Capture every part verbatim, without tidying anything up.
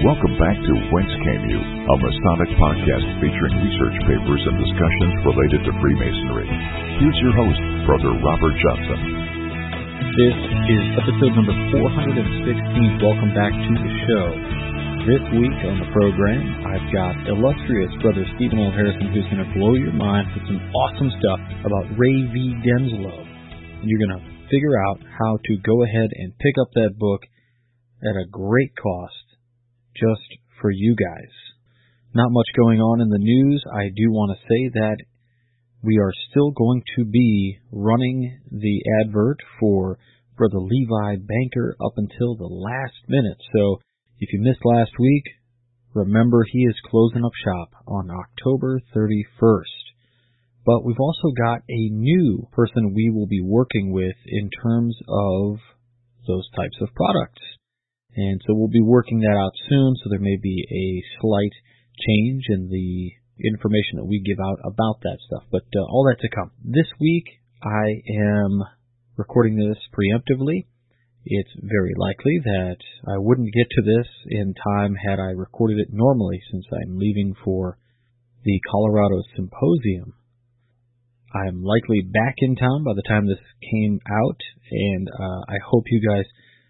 Welcome back to Whence Came You, a Masonic podcast featuring research papers and discussions related to Freemasonry. Here's your host, Brother Robert Johnson. This is episode number four hundred sixteen. Welcome back to the show. This week on the program, I've got illustrious Brother Stephen L. Harrison, who's going to blow your mind with some awesome stuff about Ray V. Denslow. You're going to figure out how to go ahead and pick up that book at a great cost just for you guys. Not much going on in the news. I do want to say that we are still going to be running the advert for Brother Levi Banker up until the last minute. So if you missed last week, remember he is closing up shop on October thirty-first. But we've also got a new person we will be working with in terms of those types of products. And so we'll be working that out soon, so there may be a slight change in the information that we give out about that stuff. But uh, all that to come. This week, I am recording this preemptively. It's very likely that I wouldn't get to this in time had I recorded it normally, since I'm leaving for the Colorado Symposium. I'm likely back in town by the time this came out, and uh, I hope you guys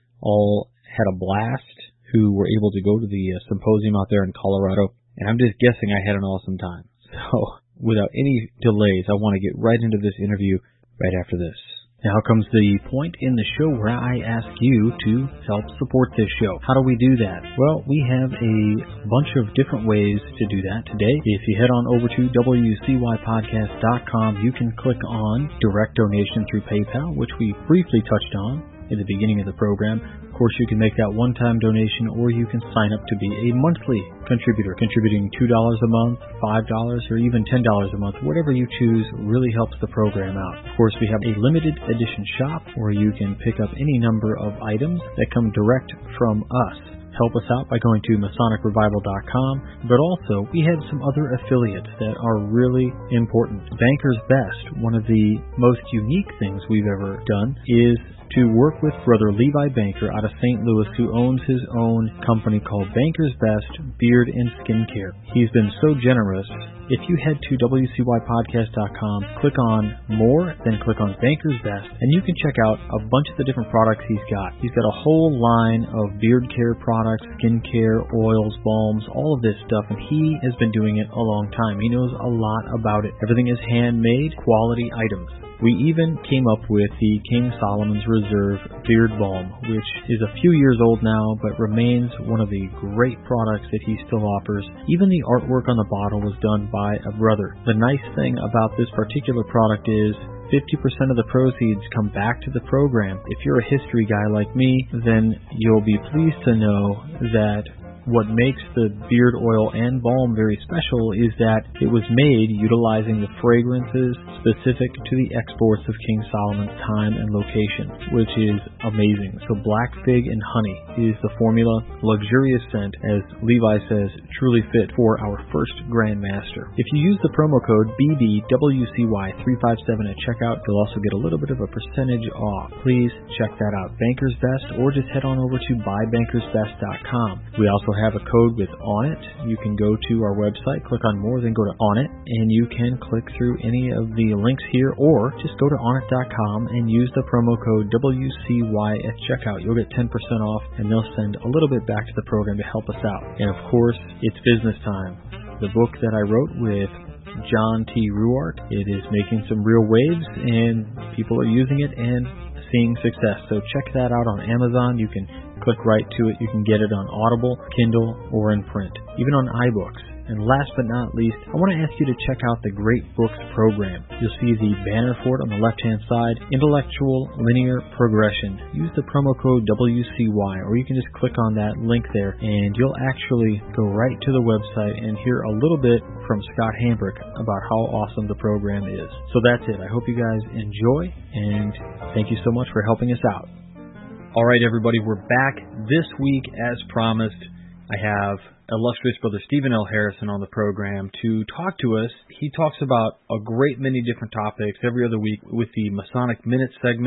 all had a blast who were able to go to the uh, symposium out there in Colorado, and I'm just guessing I had an awesome time. So, without any delays, I want to get right into this interview right after this. Now comes the point in the show where I ask you to help support this show. How do we do that? Well, we have a bunch of different ways to do that today. If you head on over to W C Y podcast dot com, you can click on direct donation through PayPal, which we briefly touched on in the beginning of the program. Of course, you can make that one-time donation, or you can sign up to be a monthly contributor, contributing two dollars a month, five dollars, or even ten dollars a month. Whatever you choose really helps the program out. Of course, we have a limited edition shop where you can pick up any number of items that come direct from us. Help us out by going to Masonic Revival dot com, but also we have some other affiliates that are really important. Banker's Best, one of the most unique things we've ever done, is to work with Brother Levi Banker out of Saint Louis, who owns his own company called Banker's Best Beard and Skincare. He's been so generous. If you head to W C Y podcast dot com, click on More, then click on Banker's Best, and you can check out a bunch of the different products he's got. He's got a whole line of beard care products, skin care, oils, balms, all of this stuff, and he has been doing it a long time. He knows a lot about it. Everything is handmade, quality items. We even came up with the King Solomon's Reserve Beard Balm, which is a few years old now, but remains one of the great products that he still offers. Even the artwork on the bottle was done by a brother. The nice thing about this particular product is fifty percent of the proceeds come back to the program. If you're a history guy like me, then you'll be pleased to know that what makes the beard oil and balm very special is that it was made utilizing the fragrances specific to the exports of King Solomon's time and location, which is amazing. So Black Fig and Honey is the formula, luxurious scent, as Levi says, truly fit for our first Grand Master. If you use the promo code B B W C Y three five seven at checkout, you'll also get a little bit of a percentage off. Please check that out, Banker's Best, or just head on over to buy bankers best dot com. We also have a code with On It. You can go to our website, click on More, then go to On It, and you can click through any of the links here, or just go to on it dot com and use the promo code W C Y at checkout. You'll get ten percent off, and they'll send a little bit back to the program to help us out. And of course, it's business time. The book that I wrote with John T. Ruart, it is making some real waves, and people are using it and seeing success. So check that out on Amazon. You can click right to it. You can get it on Audible, Kindle, or in print, even on iBooks. And last but not least, I want to ask you to check out the Great Books program. You'll see the banner for it on the left-hand side, Intellectual Linear Progression. Use the promo code W C Y, or you can just click on that link there, and you'll actually go right to the website and hear a little bit from Scott Hambrick about how awesome the program is. So that's it. I hope you guys enjoy, and thank you so much for helping us out. All right, everybody, we're back this week as promised. I have illustrious Brother Stephen L. Harrison on the program to talk to us. He talks about a great many different topics every other week with the Masonic Minute segments.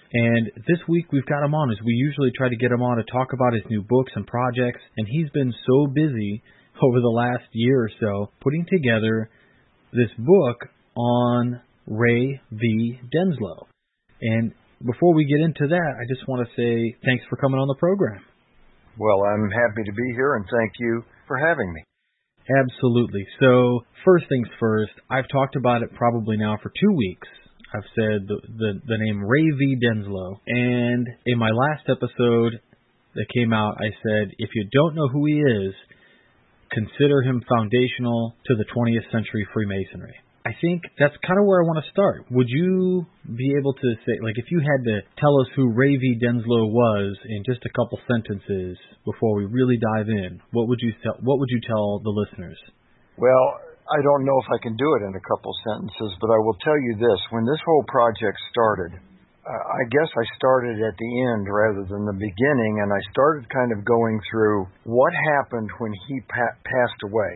And this week we've got him on, as we usually try to get him on to talk about his new books and projects. And he's been so busy over the last year or so putting together this book on Ray V. Denslow. And before we get into that, I just want to say thanks for coming on the program. Well, I'm happy to be here, and thank you for having me. Absolutely. So, first things first, I've talked about it probably now for two weeks. I've said the, the, the name Ray V. Denslow, and in my last episode that came out, I said, if you don't know who he is, consider him foundational to the twentieth century Freemasonry. I think that's kind of where I want to start. Would you be able to say, like, if you had to tell us who Ray V. Denslow was in just a couple sentences before we really dive in, what would you tell, what would you tell the listeners? Well, I don't know if I can do it in a couple sentences, but I will tell you this. When this whole project started, uh, I guess I started at the end rather than the beginning, and I started kind of going through what happened when he pa- passed away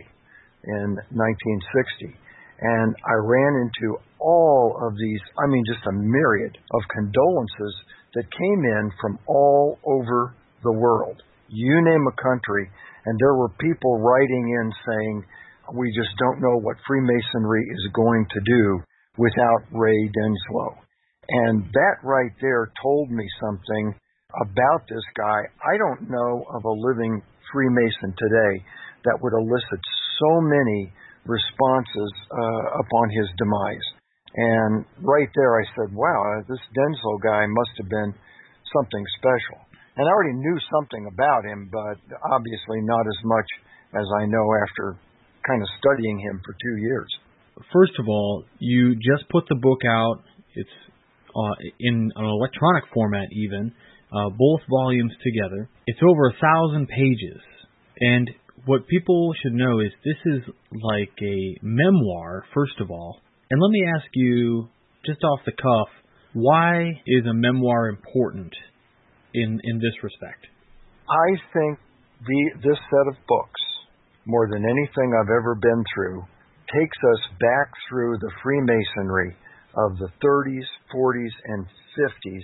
in nineteen sixty. And I ran into all of these, I mean, just a myriad of condolences that came in from all over the world. You name a country, and there were people writing in saying, we just don't know what Freemasonry is going to do without Ray Denslow. And that right there told me something about this guy. I don't know of a living Freemason today that would elicit so many responses uh, upon his demise. And right there I said, wow, this Denslow guy must have been something special. And I already knew something about him, but obviously not as much as I know after kind of studying him for two years. First of all, you just put the book out. It's uh, in an electronic format even, uh, both volumes together. It's over a thousand pages. And what people should know is this is like a memoir, first of all. And let me ask you, just off the cuff, why is a memoir important in, in this respect? I think the, this set of books, more than anything I've ever been through, takes us back through the Freemasonry of the thirties, forties, and fifties.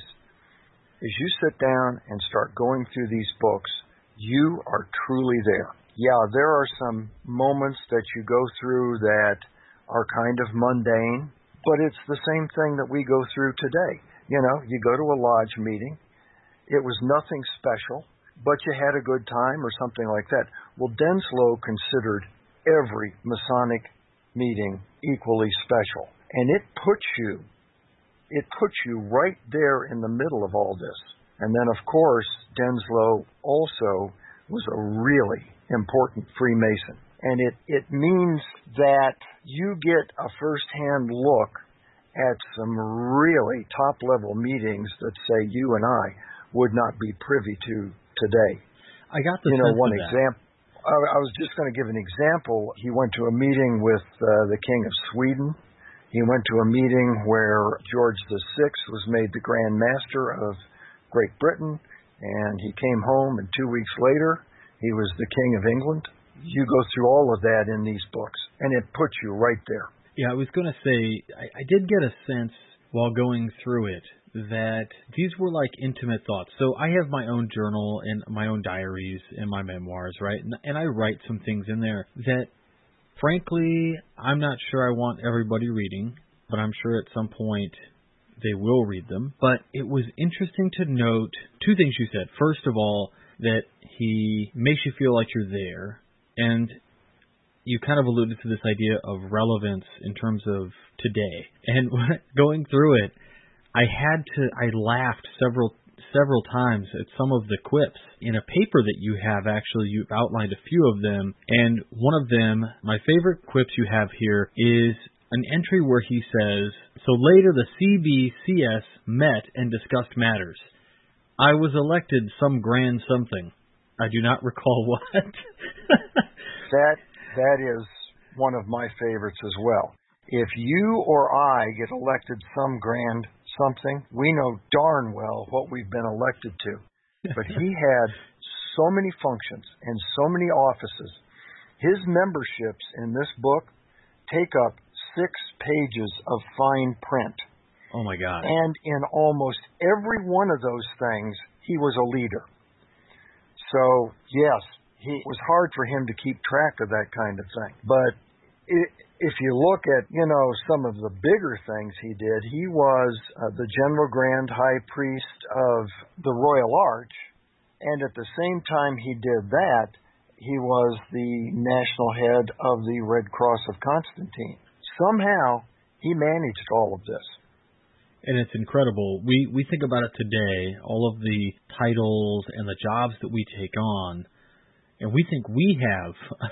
As you sit down and start going through these books, you are truly there. Yeah, there are some moments that you go through that are kind of mundane, but it's the same thing that we go through today. You know, you go to a lodge meeting. It was nothing special, but you had a good time or something like that. Well, Denslow considered every Masonic meeting equally special, and it puts you, it puts you right there in the middle of all this. And then, of course, Denslow also was a really important Freemason. And it, it means that you get a first-hand look at some really top-level meetings that, say, you and I would not be privy to today. I got the you know, sense one of that. example. I, I was just going to give an example. He went to a meeting with uh, the King of Sweden. He went to a meeting where George the Sixth was made the Grand Master of Great Britain, and he came home, and two weeks later, he was the King of England. You go through all of that in these books, and it puts you right there. Yeah, I was going to say, I, I did get a sense while going through it that these were like intimate thoughts. So I have my own journal and my own diaries and my memoirs, right? And, and I write some things in there that, frankly, I'm not sure I want everybody reading, but I'm sure at some point they will read them. But it was interesting to note two things you said. First of all, that he makes you feel like you're there, and you kind of alluded to this idea of relevance in terms of today. And going through it, I had to, I laughed several several times at some of the quips in a paper that you have. Actually, you've outlined a few of them, and one of them, my favorite quips you have here, is an entry where he says, so later the C B C S met and discussed matters. I was elected some grand something. I do not recall what. that that is one of my favorites as well. If you or I get elected some grand something, we know darn well what we've been elected to. But he had so many functions and so many offices. His memberships in this book take up six pages of fine print. Oh, my God. And in almost every one of those things, he was a leader. So, yes, he, it was hard for him to keep track of that kind of thing. But it, if you look at, you know, some of the bigger things he did, he was uh, the General Grand High Priest of the Royal Arch, and at the same time he did that, he was the national head of the Red Cross of Constantine. Somehow, he managed all of this. And it's incredible. We we think about it today, all of the titles and the jobs that we take on, and we think we have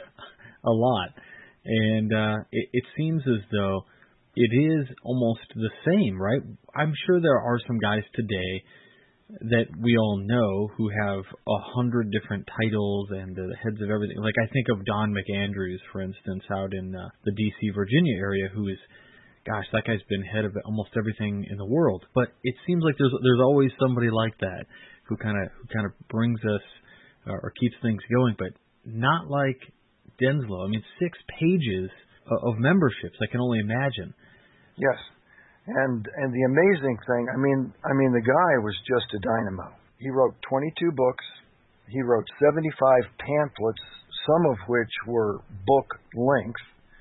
a lot. And uh, it, it seems as though it is almost the same, right? I'm sure there are some guys today that we all know who have a hundred different titles and the heads of everything. Like I think of Don McAndrews, for instance, out in uh, the D C, Virginia area, who is, gosh, that guy's been head of almost everything in the world. But it seems like there's there's always somebody like that who kind of who kind of brings us uh, or keeps things going. But not like Denslow. I mean, six pages of memberships. I can only imagine. Yes. And and the amazing thing, I mean, I mean, the guy was just a dynamo. He wrote twenty-two books. He wrote seventy-five pamphlets, some of which were book length,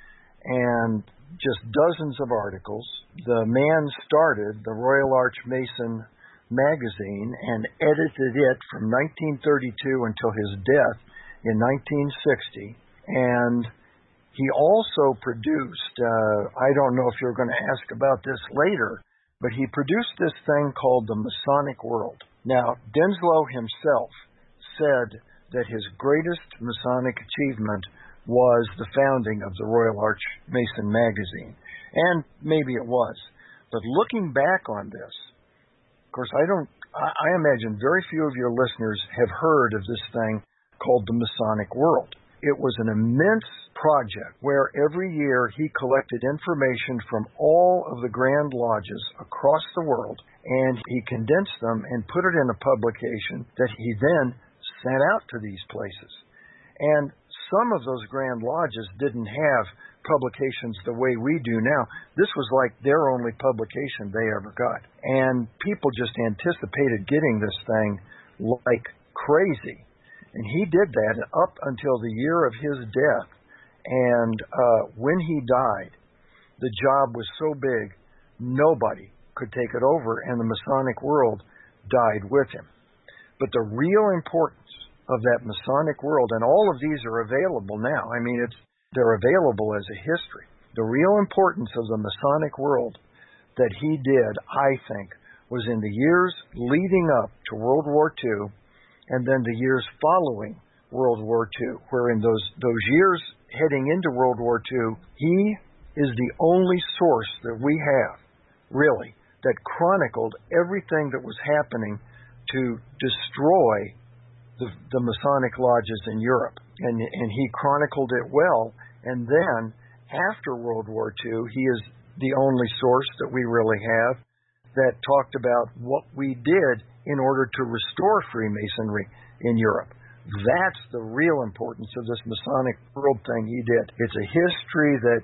and just dozens of articles. The man started the Royal Arch Mason magazine and edited it from nineteen thirty-two until his death in nineteen sixty. And he also produced, uh, I don't know if you're going to ask about this later, but he produced this thing called the Masonic World. Now, Denslow himself said that his greatest Masonic achievement was the founding of the Royal Arch Mason magazine. And maybe it was. But looking back on this, of course, I don't, I, I imagine very few of your listeners have heard of this thing called the Masonic World. It was an immense project where every year he collected information from all of the Grand Lodges across the world, and he condensed them and put it in a publication that he then sent out to these places. And some of those Grand Lodges didn't have publications the way we do now. This was like their only publication they ever got. And people just anticipated getting this thing like crazy. And he did that up until the year of his death. And uh, when he died, the job was so big, nobody could take it over, and the Masonic World died with him. But the real importance of that Masonic World, and all of these are available now. I mean, it's they're available as a history. The real importance of the Masonic World that he did, I think, was in the years leading up to World War Two, and then the years following World War Two, where in those those years heading into World War Two, he is the only source that we have, really, that chronicled everything that was happening to destroy the, the Masonic lodges in Europe. And, and he chronicled it well. And then, after World War Two, he is the only source that we really have that talked about what we did in order to restore Freemasonry in Europe. That's the real importance of this Masonic World thing he did. It's a history that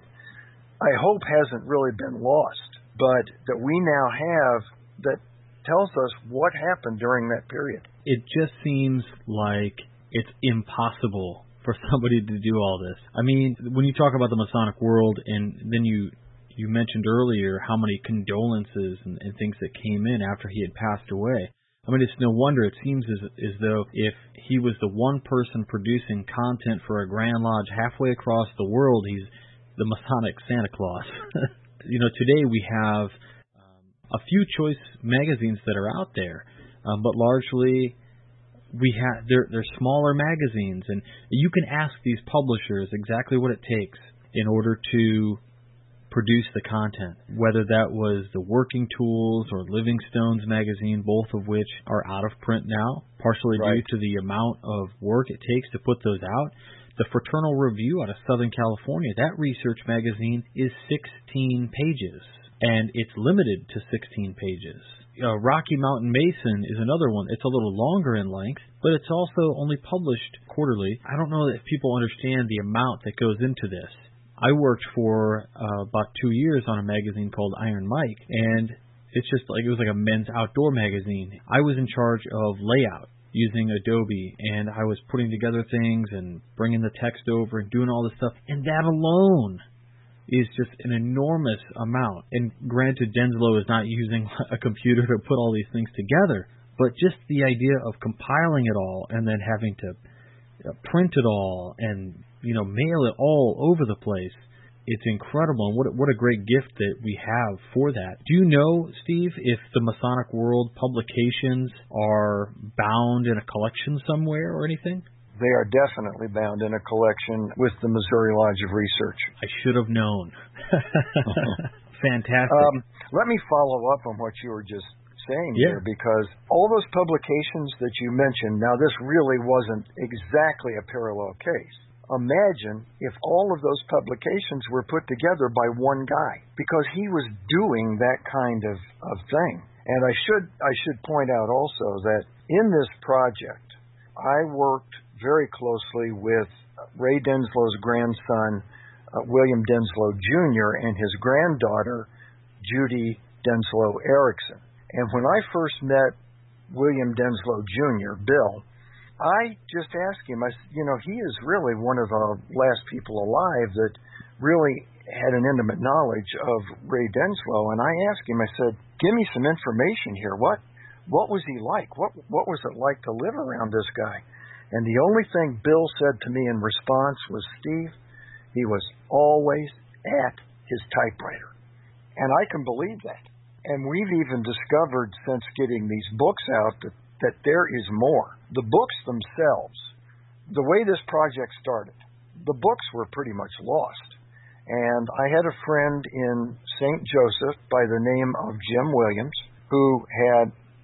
I hope hasn't really been lost, but that we now have that tells us what happened during that period. It just seems like it's impossible for somebody to do all this. I mean, when you talk about the Masonic World, and then you you mentioned earlier how many condolences and, and things that came in after he had passed away. I mean, it's no wonder. It seems as, as though if he was the one person producing content for a Grand Lodge halfway across the world, he's the Masonic Santa Claus. You know, today we have um, a few choice magazines that are out there, um, but largely we have they're, they're smaller magazines, and you can ask these publishers exactly what it takes in order to produce the content, whether that was the Working Tools or Livingstone's magazine, both of which are out of print now, partially right. due to the amount of work it takes to put those out. The Fraternal Review out of Southern California, that research magazine is sixteen pages, and it's limited to sixteen pages. Uh, Rocky Mountain Mason is another one. It's a little longer in length, but it's also only published quarterly. I don't know if people understand the amount that goes into this. I worked for uh, about two years on a magazine called Iron Mike, and It's just like it was like a men's outdoor magazine. I was in charge of layout using Adobe, and I was putting together things and bringing the text over and doing all this stuff. And that alone is just an enormous amount. And granted, Denslow is not using a computer to put all these things together, but just the idea of compiling it all and then having to print it all and, you know, mail it all over the place, it's incredible. And what, what a great gift that we have for that. Do you know, Steve, if the Masonic World publications are bound in a collection somewhere or anything? They are definitely bound in a collection with the Missouri Lodge of Research. I should have known. Fantastic. Um, let me follow up on what you were just saying yeah. here, because all those publications that you mentioned, now this really wasn't exactly a parallel case. Imagine if all of those publications were put together by one guy, because he was doing that kind of, of thing. And I should I should point out also that in this project, I worked very closely with Ray Denslow's grandson, uh, William Denslow Junior, and his granddaughter, Judy Denslow Erickson. And when I first met William Denslow Junior, Bill, I just asked him, I, you know, he is really one of the last people alive that really had an intimate knowledge of Ray Denslow. And I asked him, I said, give me some information here. What what was he like? What what was it like to live around this guy? And the only thing Bill said to me in response was, Steve, he was always at his typewriter. And I can believe that. And we've even discovered since getting these books out that, that there is more. The books themselves, the way this project started, the books were pretty much lost. And I had a friend in Saint Joseph by the name of Jim Williams, who had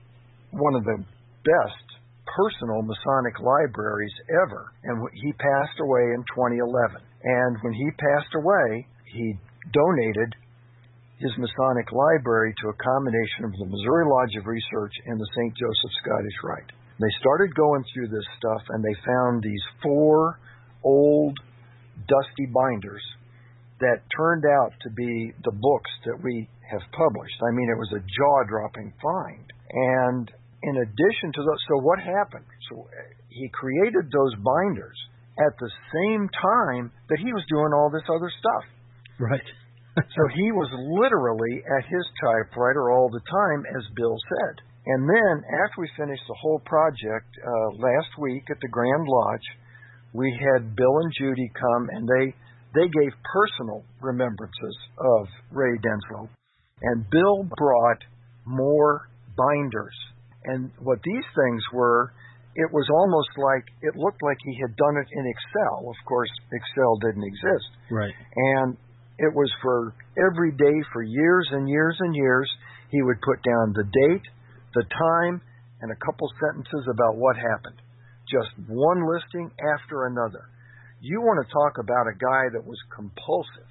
one of the best personal Masonic libraries ever. And he passed away in twenty eleven. And when he passed away, he donated his Masonic library to a combination of the Missouri Lodge of Research and the Saint Joseph Scottish Rite. They started going through this stuff, and they found these four old, dusty binders that turned out to be the books that we have published. I mean, it was a jaw-dropping find. And in addition to those, so what happened? So he created those binders at the same time that he was doing all this other stuff. Right. So he was literally at his typewriter all the time, as Bill said. And then, after we finished the whole project uh, last week at the Grand Lodge, we had Bill and Judy come, and they they gave personal remembrances of Ray Denslow. And Bill brought more binders. And what these things were, it was almost like, it looked like he had done it in Excel. Of course, Excel didn't exist. Right. And it was for every day for years and years and years. He would put down the date, the time, and a couple sentences about what happened. Just one listing after another. You want to talk about a guy that was compulsive.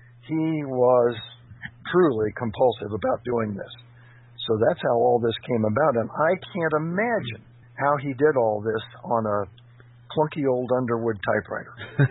He was truly compulsive about doing this. So that's how all this came about. And I can't imagine how he did all this on a clunky old Underwood typewriter.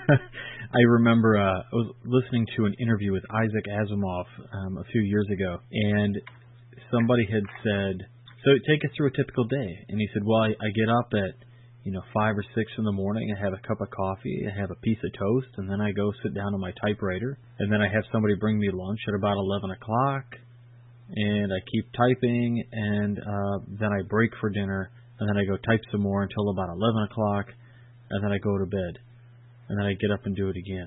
I remember uh, I was listening to an interview with Isaac Asimov um, a few years ago, and somebody had said, so take us through a typical day. And he said, well, I, I get up at, you know, five or six in the morning, I have a cup of coffee, I have a piece of toast, and then I go sit down on my typewriter, and then I have somebody bring me lunch at about eleven o'clock, and I keep typing, and uh, then I break for dinner, and then I go type some more until about eleven o'clock, and then I go to bed, and then I get up and do it again.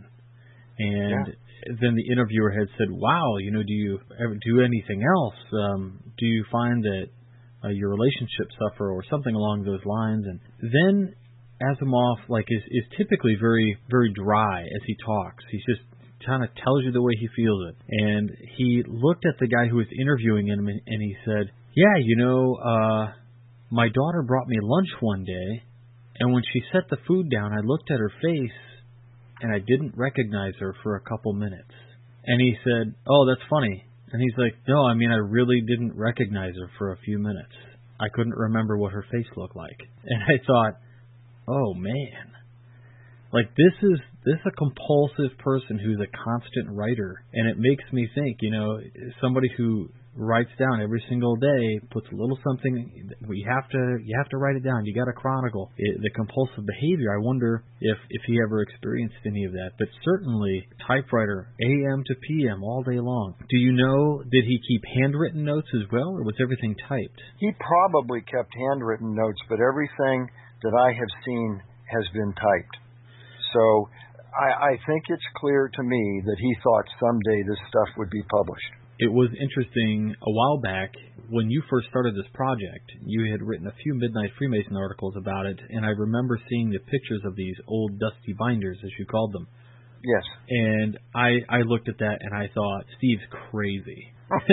And yeah. Then the interviewer had said, wow, you know, do you ever do anything else? Um, do you find that uh, your relationships suffer or something along those lines? And then Asimov, like, is, is typically very, very dry as he talks. He's just kind of tells you the way he feels it. And he looked at the guy who was interviewing him, and, and he said, yeah, you know, uh, my daughter brought me lunch one day, and when she set the food down, I looked at her face, and I didn't recognize her for a couple minutes. And he said, oh, that's funny. And he's like, no, I mean, I really didn't recognize her for a few minutes. I couldn't remember what her face looked like. And I thought, oh, man. Like, this is this is a compulsive person who's a constant writer. And it makes me think, you know, somebody who writes down every single day, puts a little something. We have to, you have to write it down. You got to chronicle it, the compulsive behavior. I wonder if if he ever experienced any of that. But certainly, typewriter, A M to P M, all day long. Do you know? Did he keep handwritten notes as well, or was everything typed? He probably kept handwritten notes, but everything that I have seen has been typed. So I, I think it's clear to me that he thought someday this stuff would be published. It was interesting a while back when you first started this project. You had written a few Midnight Freemason articles about it, and I remember seeing the pictures of these old dusty binders, as you called them. Yes. And I, I looked at that and I thought, Steve's crazy.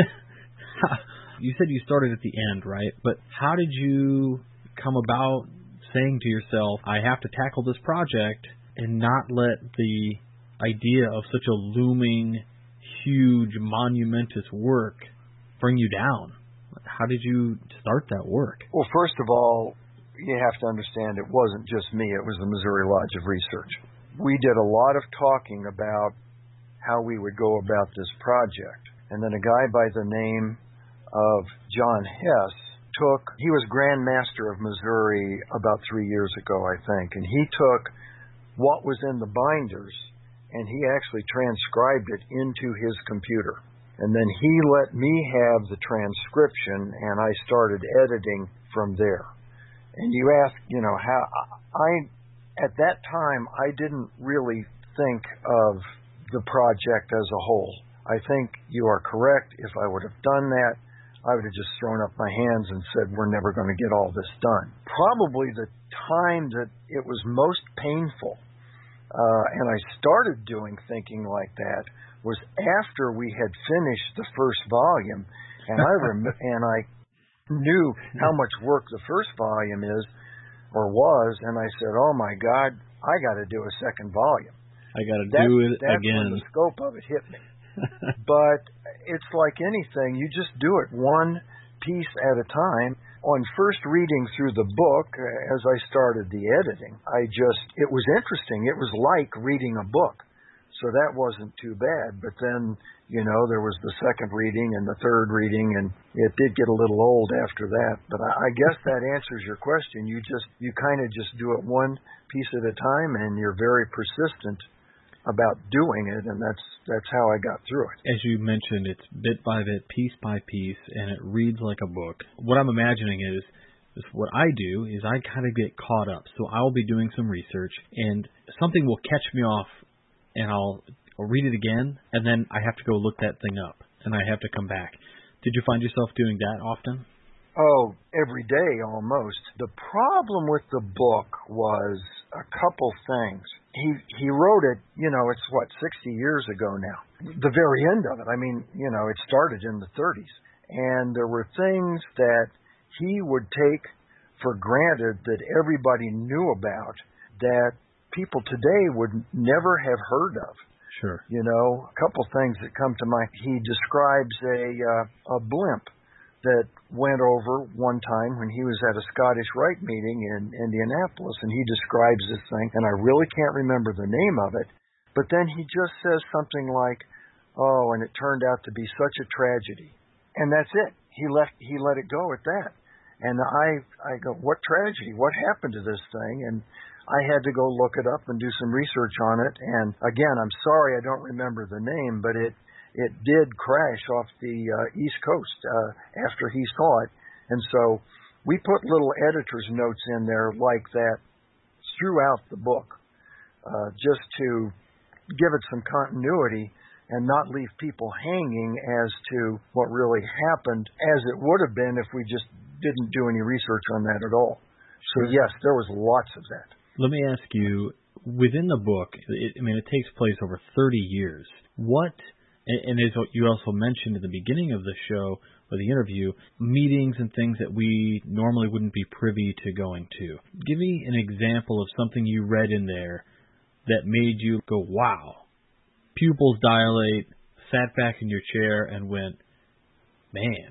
You said you started at the end, right? But how did you come about saying to yourself, I have to tackle this project and not let the idea of such a looming, huge, monumentous work bring you down? How did you start that work? Well, first of all, you have to understand it wasn't just me. It was the Missouri Lodge of Research. We did a lot of talking about how we would go about this project. And then a guy by the name of John Hess took, he was Grand Master of Missouri about three years ago, I think, and he took what was in the binders and he actually transcribed it into his computer. And then he let me have the transcription, and I started editing from there. And you ask, you know, how I, at that time, I didn't really think of the project as a whole. I think you are correct. If I would have done that, I would have just thrown up my hands and said, we're never going to get all this done. Probably the time that it was most painful, uh, and I started doing thinking like that, was after we had finished the first volume, and I rem- and I knew how much work the first volume is, or was, and I said, oh my God, I got to do a second volume. I got to that, do it that's again. That's when the scope of it hit me. But it's like anything, you just do it one piece at a time. On first reading through the book, as I started the editing, I just, it was interesting. It was like reading a book. So that wasn't too bad. But then, you know, there was the second reading and the third reading, and it did get a little old after that. But I, I guess that answers your question. You just, you kind of just do it one piece at a time, and you're very persistent about doing it, and that's that's how I got through it. As you mentioned, it's bit by bit, piece by piece, and it reads like a book. What I'm imagining is, is what I do is I kind of get caught up. So I'll be doing some research, and something will catch me off, and I'll, I'll read it again, and then I have to go look that thing up, and I have to come back. Did you find yourself doing that often? Oh, every day almost. The problem with the book was a couple things. He he wrote it, you know, it's what, sixty years ago now. The very end of it, I mean, you know, it started in the thirties. And there were things that he would take for granted that everybody knew about that people today would never have heard of. Sure. You know, a couple things that come to mind. He describes a uh, a blimp that went over one time when he was at a Scottish Rite meeting in Indianapolis, and he describes this thing, and I really can't remember the name of it, but then he just says something like, oh, and it turned out to be such a tragedy. And that's it. He left. He let it go at that. And I, I go, what tragedy? What happened to this thing? And I had to go look it up and do some research on it, and again, I'm sorry I don't remember the name, but it It did crash off the uh, East Coast uh, after he saw it. And so we put little editor's notes in there like that throughout the book, uh, just to give it some continuity and not leave people hanging as to what really happened, as it would have been if we just didn't do any research on that at all. So, yes, there was lots of that. Let me ask you, within the book, it, I mean, it takes place over thirty years. What... And as you also mentioned at the beginning of the show, or the interview, meetings and things that we normally wouldn't be privy to going to. Give me an example of something you read in there that made you go, wow. Pupils dilate, sat back in your chair and went, man.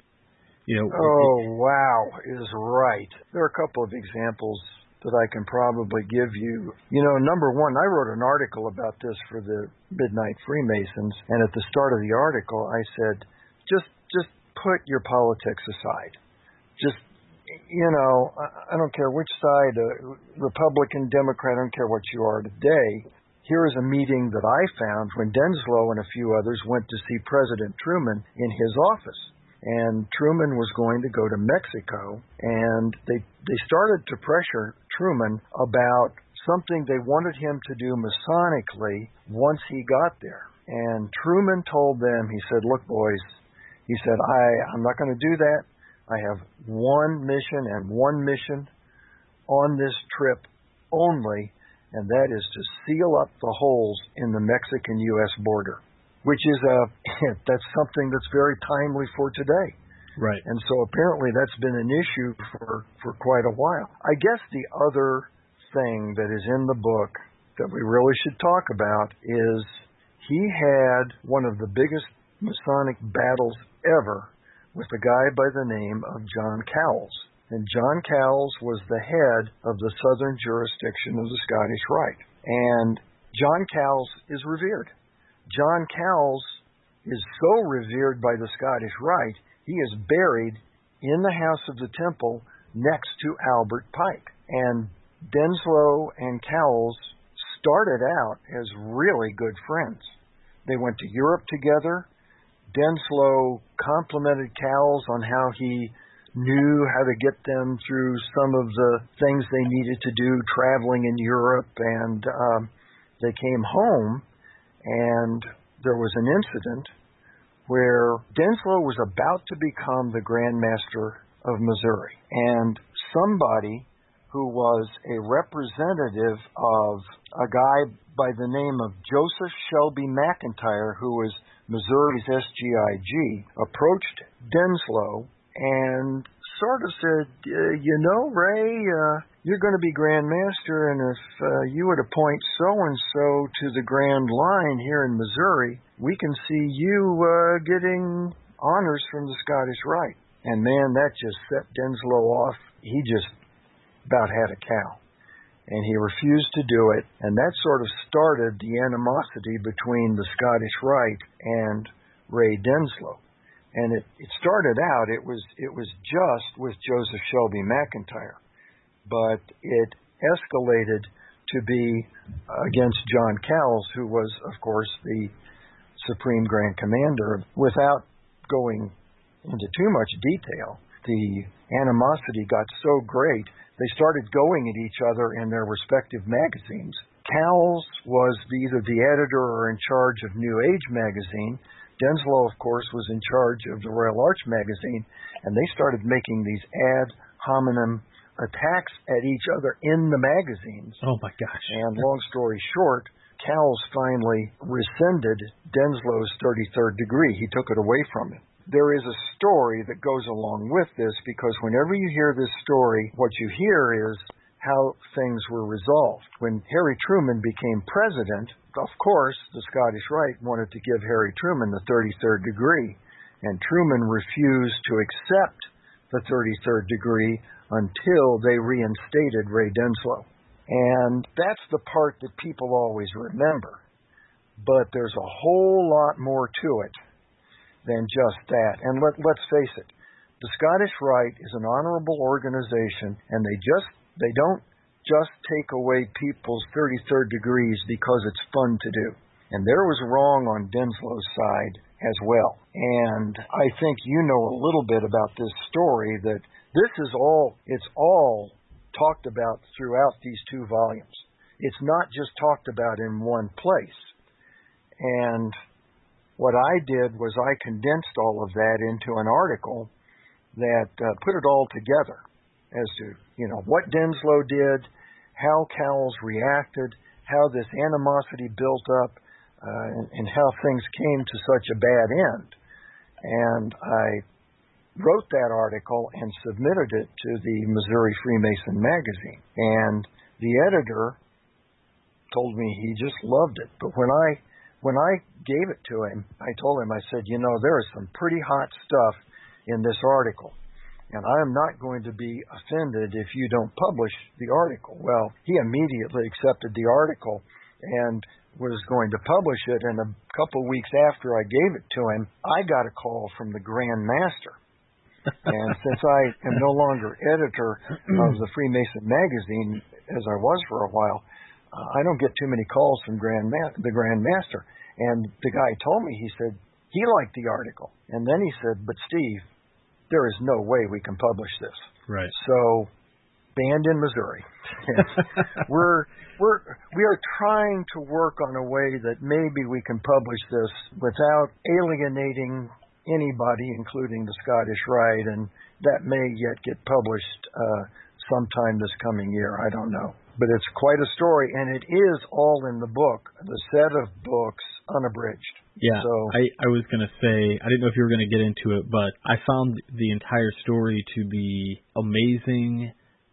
You know. Oh, it, wow is right. There are a couple of examples that I can probably give you. You know, number one, I wrote an article about this for the Midnight Freemasons, and at the start of the article, I said, just just put your politics aside. Just, you know, I don't care which side, uh, Republican, Democrat, I don't care what you are today. Here is a meeting that I found when Denslow and a few others went to see President Truman in his office. And Truman was going to go to Mexico, and they they started to pressure Truman about something they wanted him to do Masonically once he got there. And Truman told them, he said, look, boys, he said, I, I'm not going to do that. I have one mission and one mission on this trip only, and that is to seal up the holes in the Mexican-U S border, which is a that's something that's very timely for today. Right. And so apparently that's been an issue for, for quite a while. I guess the other thing that is in the book that we really should talk about is he had one of the biggest Masonic battles ever with a guy by the name of John Cowles. And John Cowles was the head of the southern jurisdiction of the Scottish Rite. And John Cowles is revered. John Cowles is so revered by the Scottish Rite, he is buried in the House of the Temple next to Albert Pike. And Denslow and Cowles started out as really good friends. They went to Europe together. Denslow complimented Cowles on how he knew how to get them through some of the things they needed to do traveling in Europe, and um, they came home, and there was an incident where Denslow was about to become the Grand Master of Missouri, and somebody who was a representative of a guy by the name of Joseph Shelby McIntyre, who was Missouri's S G I G, approached Denslow and sort of said, uh, you know, Ray, uh, you're going to be Grand Master, and if uh, you would appoint so-and-so to the Grand Line here in Missouri, we can see you uh, getting honors from the Scottish Rite. And man, that just set Denslow off. He just about had a cow. And he refused to do it, and that sort of started the animosity between the Scottish Rite and Ray Denslow. And it, it started out, it was it was just with Joseph Shelby McIntyre, but it escalated to be against John Cowles, who was, of course, the Supreme Grand Commander. Without going into too much detail, the animosity got so great, they started going at each other in their respective magazines. Cowles was either the editor or in charge of New Age magazine. Denslow, of course, was in charge of the Royal Arch magazine, and they started making these ad hominem attacks at each other in the magazines. Oh, my gosh. And long story short, Cowles finally rescinded Denslow's thirty-third degree. He took it away from him. There is a story that goes along with this, because whenever you hear this story, what you hear is how things were resolved. When Harry Truman became president, of course, the Scottish Rite wanted to give Harry Truman the thirty-third degree, and Truman refused to accept the thirty-third degree until they reinstated Ray Denslow. And that's the part that people always remember. But there's a whole lot more to it than just that. And let, let's face it, the Scottish Rite is an honorable organization, and they just they don't just take away people's thirty-third degrees because it's fun to do. And there was wrong on Denslow's side as well. And I think you know a little bit about this story, that this is all, it's all talked about throughout these two volumes. It's not just talked about in one place. And what I did was I condensed all of that into an article that uh, put it all together as to, you know, what Denslow did, how Cowles reacted, how this animosity built up, uh, and, and how things came to such a bad end. And I wrote that article and submitted it to the Missouri Freemason magazine. And the editor told me he just loved it. But when I when I gave it to him, I told him, I said, you know, there is some pretty hot stuff in this article, and I am not going to be offended if you don't publish the article. Well, he immediately accepted the article, and was going to publish it. And a couple of weeks after I gave it to him, I got a call from the Grand Master. And since I am no longer editor of the Freemason magazine, as I was for a while, uh, I don't get too many calls from Grand Ma- the Grand Master. And the guy told me, he said, he liked the article. And then he said, but Steve, there is no way we can publish this. Right. So, banned in Missouri. we're we're we are trying to work on a way that maybe we can publish this without alienating anybody, including the Scottish Rite, and that may yet get published uh, sometime this coming year. I don't know. But it's quite a story, and it is all in the book, the set of books, unabridged. Yeah, so, I, I was going to say, I didn't know if you were going to get into it, but I found the entire story to be amazing,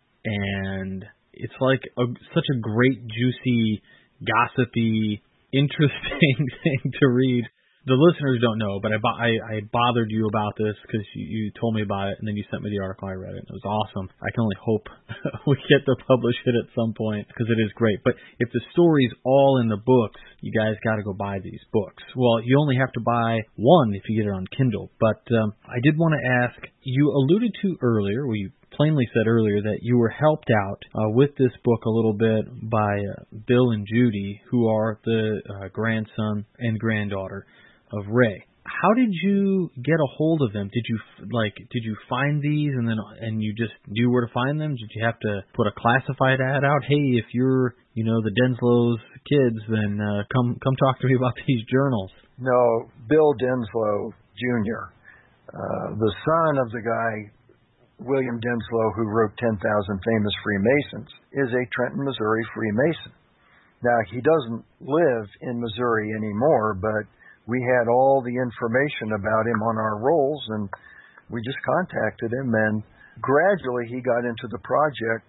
and it's like a, such a great, juicy, gossipy, interesting thing to read. The listeners don't know, but I, I, I bothered you about this because you, you told me about it, and then you sent me the article. I read it, and it was awesome. I can only hope we get to publish it at some point because it is great. But if the story's all in the books, you guys got to go buy these books. Well, you only have to buy one if you get it on Kindle. But um, I did want to ask, you alluded to earlier, well, you plainly said earlier that you were helped out uh, with this book a little bit by uh, Bill and Judy, who are the uh, grandson and granddaughter of Ray. How did you get a hold of them? Did you like did you find these and then and you just knew where to find them? Did you have to put a classified ad out? Hey, if you're, you know, the Denslow's kids, then uh, come come talk to me about these journals. No, Bill Denslow Junior, uh, the son of the guy William Denslow who wrote ten thousand Famous Freemasons, is a Trenton, Missouri Freemason. Now, he doesn't live in Missouri anymore, but we had all the information about him on our rolls, and we just contacted him, and gradually he got into the project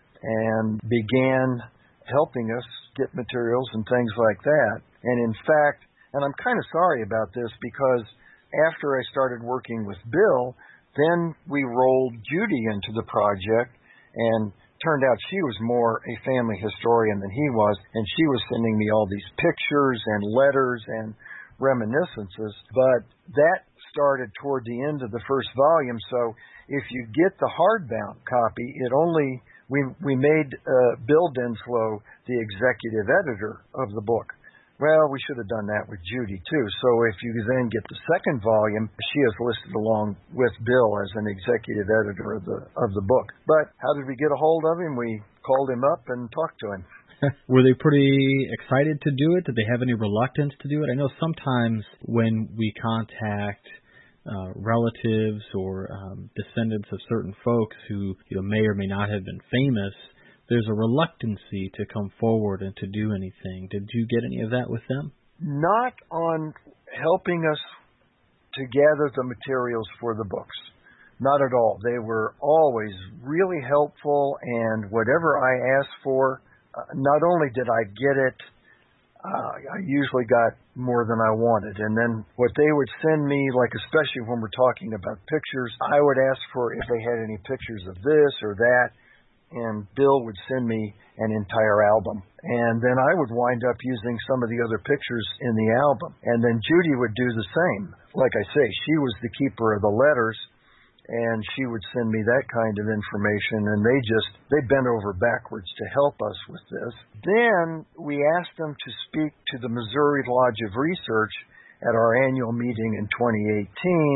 and began helping us get materials and things like that. And in fact, and I'm kind of sorry about this, because after I started working with Bill, then we rolled Judy into the project, and turned out she was more a family historian than he was, and she was sending me all these pictures and letters and reminiscences, but that started toward the end of the first volume. So if you get the hardbound copy, it only we we made uh, Bill Denslow the executive editor of the book. Well, we should have done that with Judy too. So if you then get the second volume, she is listed along with Bill as an executive editor of the of the book. But how did we get a hold of him? We called him up and talked to him. Were they pretty excited to do it? Did they have any reluctance to do it? I know sometimes when we contact uh, relatives or um, descendants of certain folks who, you know, may or may not have been famous, there's a reluctancy to come forward and to do anything. Did you get any of that with them? Not on helping us to gather the materials for the books. Not at all. They were always really helpful, and whatever I asked for, Uh, not only did I get it, uh, I usually got more than I wanted. And then what they would send me, like especially when we're talking about pictures, I would ask for if they had any pictures of this or that, and Bill would send me an entire album. And then I would wind up using some of the other pictures in the album. And then Judy would do the same. Like I say, she was the keeper of the letters, and she would send me that kind of information, and they just, they bent over backwards to help us with this. Then we asked them to speak to the Missouri Lodge of Research at our annual meeting in twenty eighteen,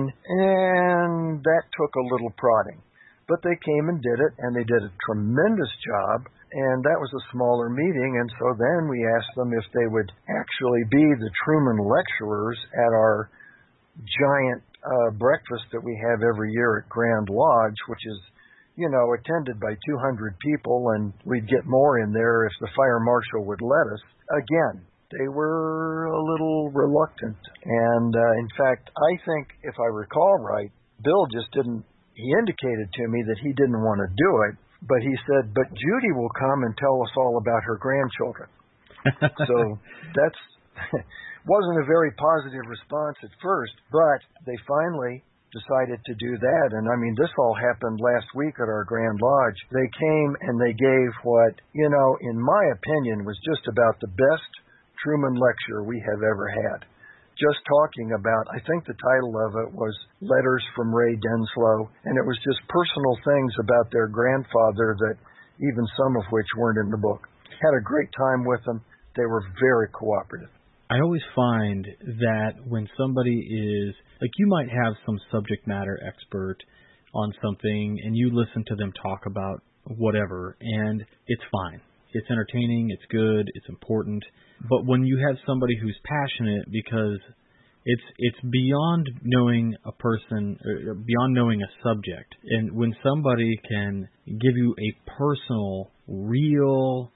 and that took a little prodding. But they came and did it, and they did a tremendous job, and that was a smaller meeting, and so then we asked them if they would actually be the Truman lecturers at our giant Uh, breakfast that we have every year at Grand Lodge, which is, you know, attended by two hundred people, and we'd get more in there if the fire marshal would let us. Again, they were a little reluctant. And, uh, in fact, I think, if I recall right, Bill just didn't, he indicated to me that he didn't want to do it, but he said, but Judy will come and tell us all about her grandchildren. So that's... wasn't a very positive response at first, but they finally decided to do that. And I mean, this all happened last week at our Grand Lodge. They came and they gave what, you know, in my opinion, was just about the best Truman lecture we have ever had. Just talking about, I think the title of it was Letters from Ray Denslow, and it was just personal things about their grandfather that even some of which weren't in the book. Had a great time with them. They were very cooperative. I always find that when somebody is, like you might have some subject matter expert on something and you listen to them talk about whatever, and it's fine. It's entertaining, it's good, it's important. But when you have somebody who's passionate, because it's it's beyond knowing a person, or beyond knowing a subject. And when somebody can give you a personal, real,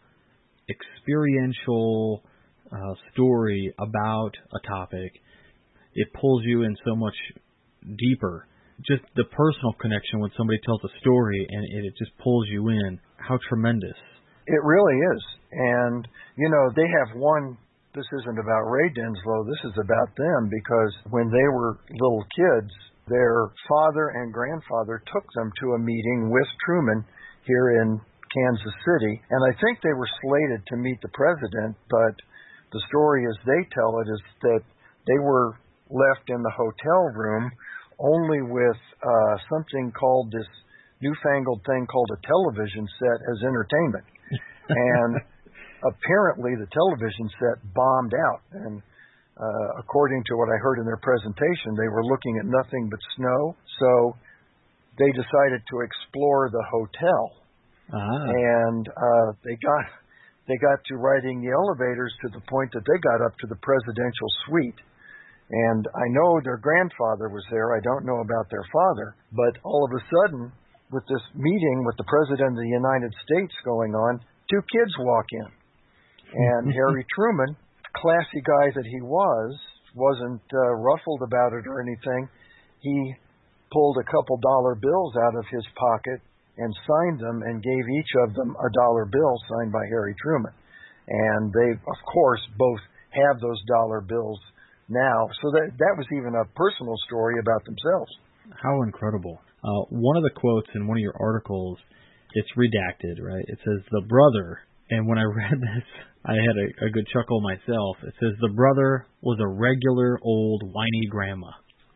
experiential uh, story about a topic, it pulls you in so much deeper. Just the personal connection when somebody tells a story and it, it just pulls you in. How tremendous. It really is. And, you know, they have one, this isn't about Ray Denslow, this is about them, because when they were little kids, their father and grandfather took them to a meeting with Truman here in Kansas City. And I think they were slated to meet the president, but the story as they tell it is that they were left in the hotel room only with uh, something called this newfangled thing called a television set as entertainment. And apparently the television set bombed out. And uh, according to what I heard in their presentation, they were looking at nothing but snow. So they decided to explore the hotel. Ah. And uh, they got they got to riding the elevators to the point that they got up to the presidential suite. And I know their grandfather was there. I don't know about their father. But all of a sudden, with this meeting with the President of the United States going on, two kids walk in. And Harry Truman, classy guy that he was, wasn't uh, ruffled about it or anything. He pulled a couple dollar bills out of his pocket and signed them and gave each of them a dollar bill signed by Harry Truman. And they, of course, both have those dollar bills now. So that that was even a personal story about themselves. How incredible. Uh, one of the quotes in one of your articles, it's redacted, right? It says, the brother, and when I read this, I had a, a good chuckle myself. It says, the brother was a regular old whiny grandma.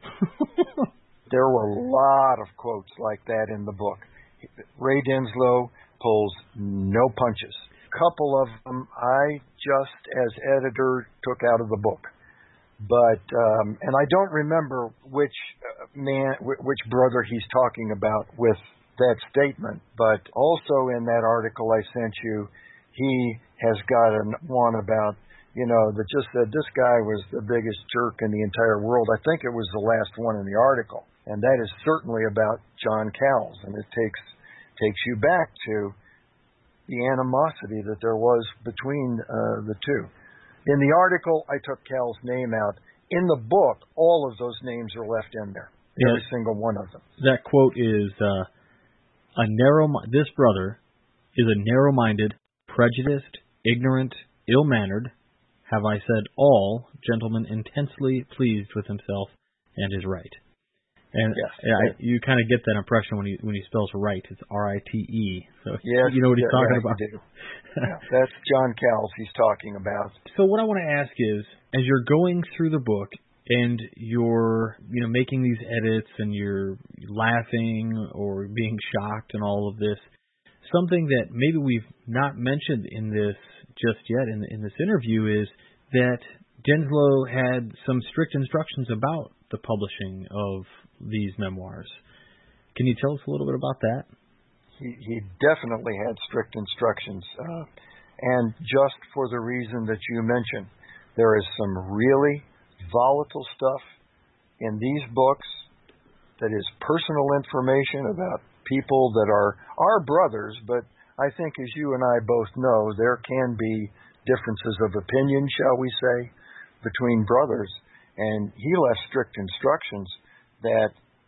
There were a lot of quotes like that in the book. Ray Denslow pulls no punches. A couple of them I just, as editor, took out of the book. But, um, and I don't remember which man, which brother he's talking about with that statement, but also in that article I sent you, he has got a one about, you know, that just said this guy was the biggest jerk in the entire world. I think it was the last one in the article. And that is certainly about John Cowles, and it takes takes you back to the animosity that there was between uh, the two. In the article, I took Cal's name out. In the book, all of those names are left in there. Every yes. single one of them. That quote is, uh, a narrow. This brother is a narrow-minded, prejudiced, ignorant, ill-mannered, have I said all, gentleman intensely pleased with himself and his right. And yes. I, you kind of get that impression when he when he spells right. It's R I T E. So yes, you know what he's yeah, talking right, about. You do. Yeah, that's John Cowles he's talking about. So what I want to ask is, as you're going through the book and you're you know making these edits and you're laughing or being shocked and all of this, something that maybe we've not mentioned in this just yet in in this interview is that Denslow had some strict instructions about the publishing of these memoirs. Can you tell us a little bit about that? He, he definitely had strict instructions, uh, and just for the reason that you mentioned, there is some really volatile stuff in these books that is personal information about people that are our brothers, but I think as you and I both know, there can be differences of opinion, shall we say, between brothers. And he left strict instructions that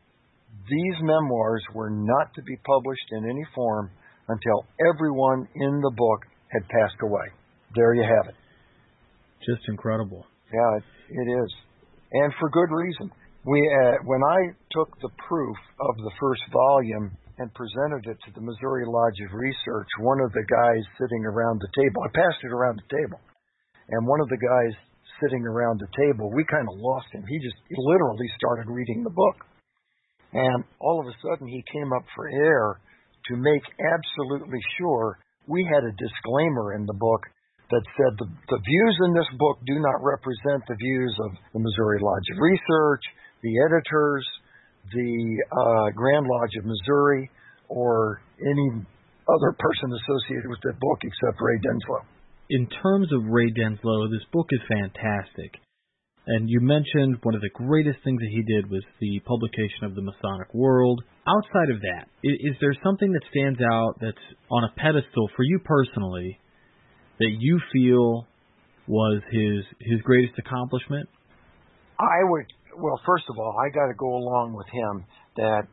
these memoirs were not to be published in any form until everyone in the book had passed away. There you have it. Just incredible. Yeah, it, it is. And for good reason. We, uh, when I took the proof of the first volume and presented it to the Missouri Lodge of Research, one of the guys sitting around the table, I passed it around the table, and one of the guys sitting around the table, we kind of lost him. He just he literally started reading the book. And all of a sudden he came up for air to make absolutely sure we had a disclaimer in the book that said the, the views in this book do not represent the views of the Missouri Lodge of Research, the editors, the uh, Grand Lodge of Missouri, or any other person associated with that book except Ray Denslow. In terms of Ray Denslow, this book is fantastic. And you mentioned one of the greatest things that he did was the publication of the Masonic World. Outside of that, is, is there something that stands out that's on a pedestal for you personally that you feel was his his greatest accomplishment? I would, well, first of all, I got to go along with him that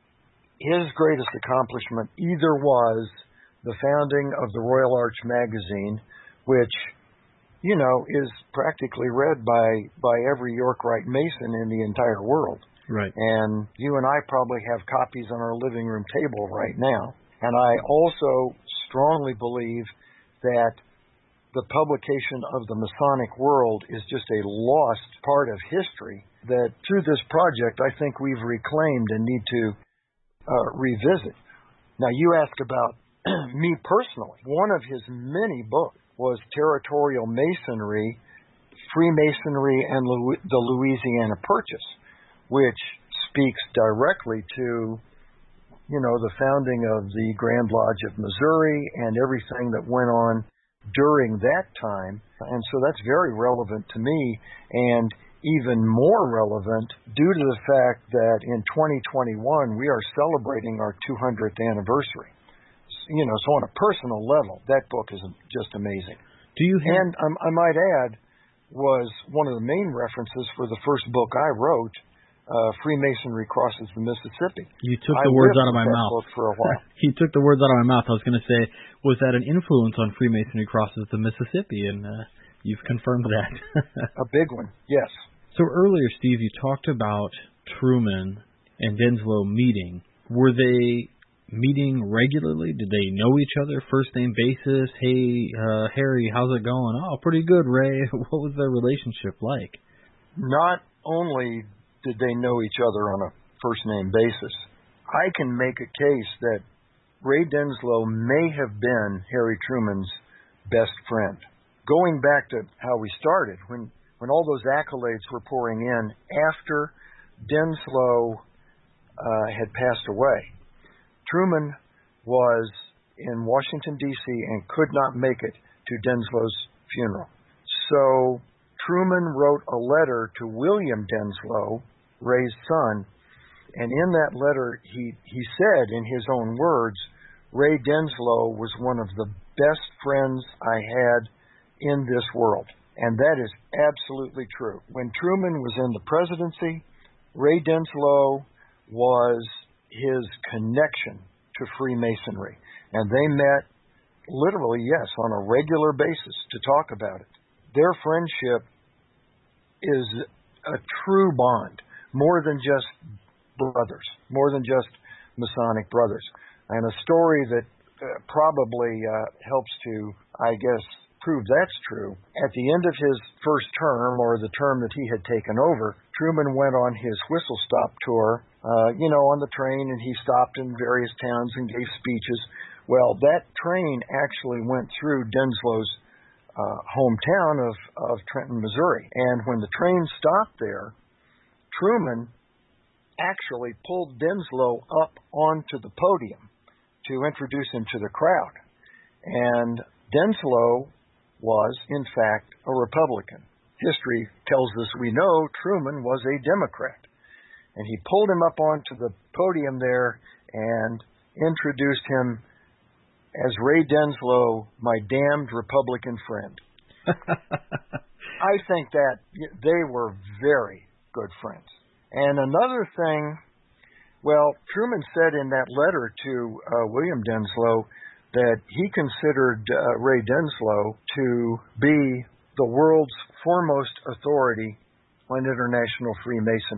his greatest accomplishment either was the founding of the Royal Arch magazine, which, you know, is practically read by, by every Yorkite Mason in the entire world. Right. And you and I probably have copies on our living room table right now. And I also strongly believe that the publication of the Masonic World is just a lost part of history that through this project I think we've reclaimed and need to uh, revisit. Now, you asked about me personally. One of his many books was Territorial Masonry, Freemasonry, and Lu- the Louisiana Purchase, which speaks directly to, you know, the founding of the Grand Lodge of Missouri and everything that went on during that time. And so that's very relevant to me, and even more relevant due to the fact that in twenty twenty-one we are celebrating our two hundredth anniversary. You know, so on a personal level, that book is just amazing. Do you have... And um, I might add, was one of the main references for the first book I wrote, uh, Freemasonry Crosses the Mississippi. You took I the words out of my that mouth. Book for a while. You took the words out of my mouth. I was going to say, was that an influence on Freemasonry Crosses the Mississippi? And uh, you've confirmed that. A big one, yes. So earlier, Steve, you talked about Truman and Denslow meeting. Were they meeting regularly? Did they know each other, first name basis? Hey, uh, Harry, how's it going? Oh, pretty good, Ray. What was their relationship like? Not only did they know each other on a first name basis, I can make a case that Ray Denslow may have been Harry Truman's best friend. Going back to how we started, when, when all those accolades were pouring in after Denslow uh, had passed away, Truman was in Washington, D C and could not make it to Denslow's funeral. So Truman wrote a letter to William Denslow, Ray's son, and in that letter he, he said in his own words, Ray Denslow was one of the best friends I had in this world. And that is absolutely true. When Truman was in the presidency, Ray Denslow was his connection to Freemasonry. And they met literally, yes, on a regular basis to talk about it. Their friendship is a true bond, more than just brothers, more than just Masonic brothers. And a story that uh, probably uh, helps to, I guess, prove that's true. At the end of his first term, or the term that he had taken over, Truman went on his whistle stop tour, uh, you know, on the train, and he stopped in various towns and gave speeches. Well, that train actually went through Denslow's uh, hometown of, of Trenton, Missouri. And when the train stopped there, Truman actually pulled Denslow up onto the podium to introduce him to the crowd. And Denslow was, in fact, a Republican. History tells us we know Truman was a Democrat. And he pulled him up onto the podium there and introduced him as Ray Denslow, my damned Republican friend. I think that they were very good friends. And another thing, well, Truman said in that letter to uh, William Denslow that he considered uh, Ray Denslow to be the world's foremost authority on international Freemasonry.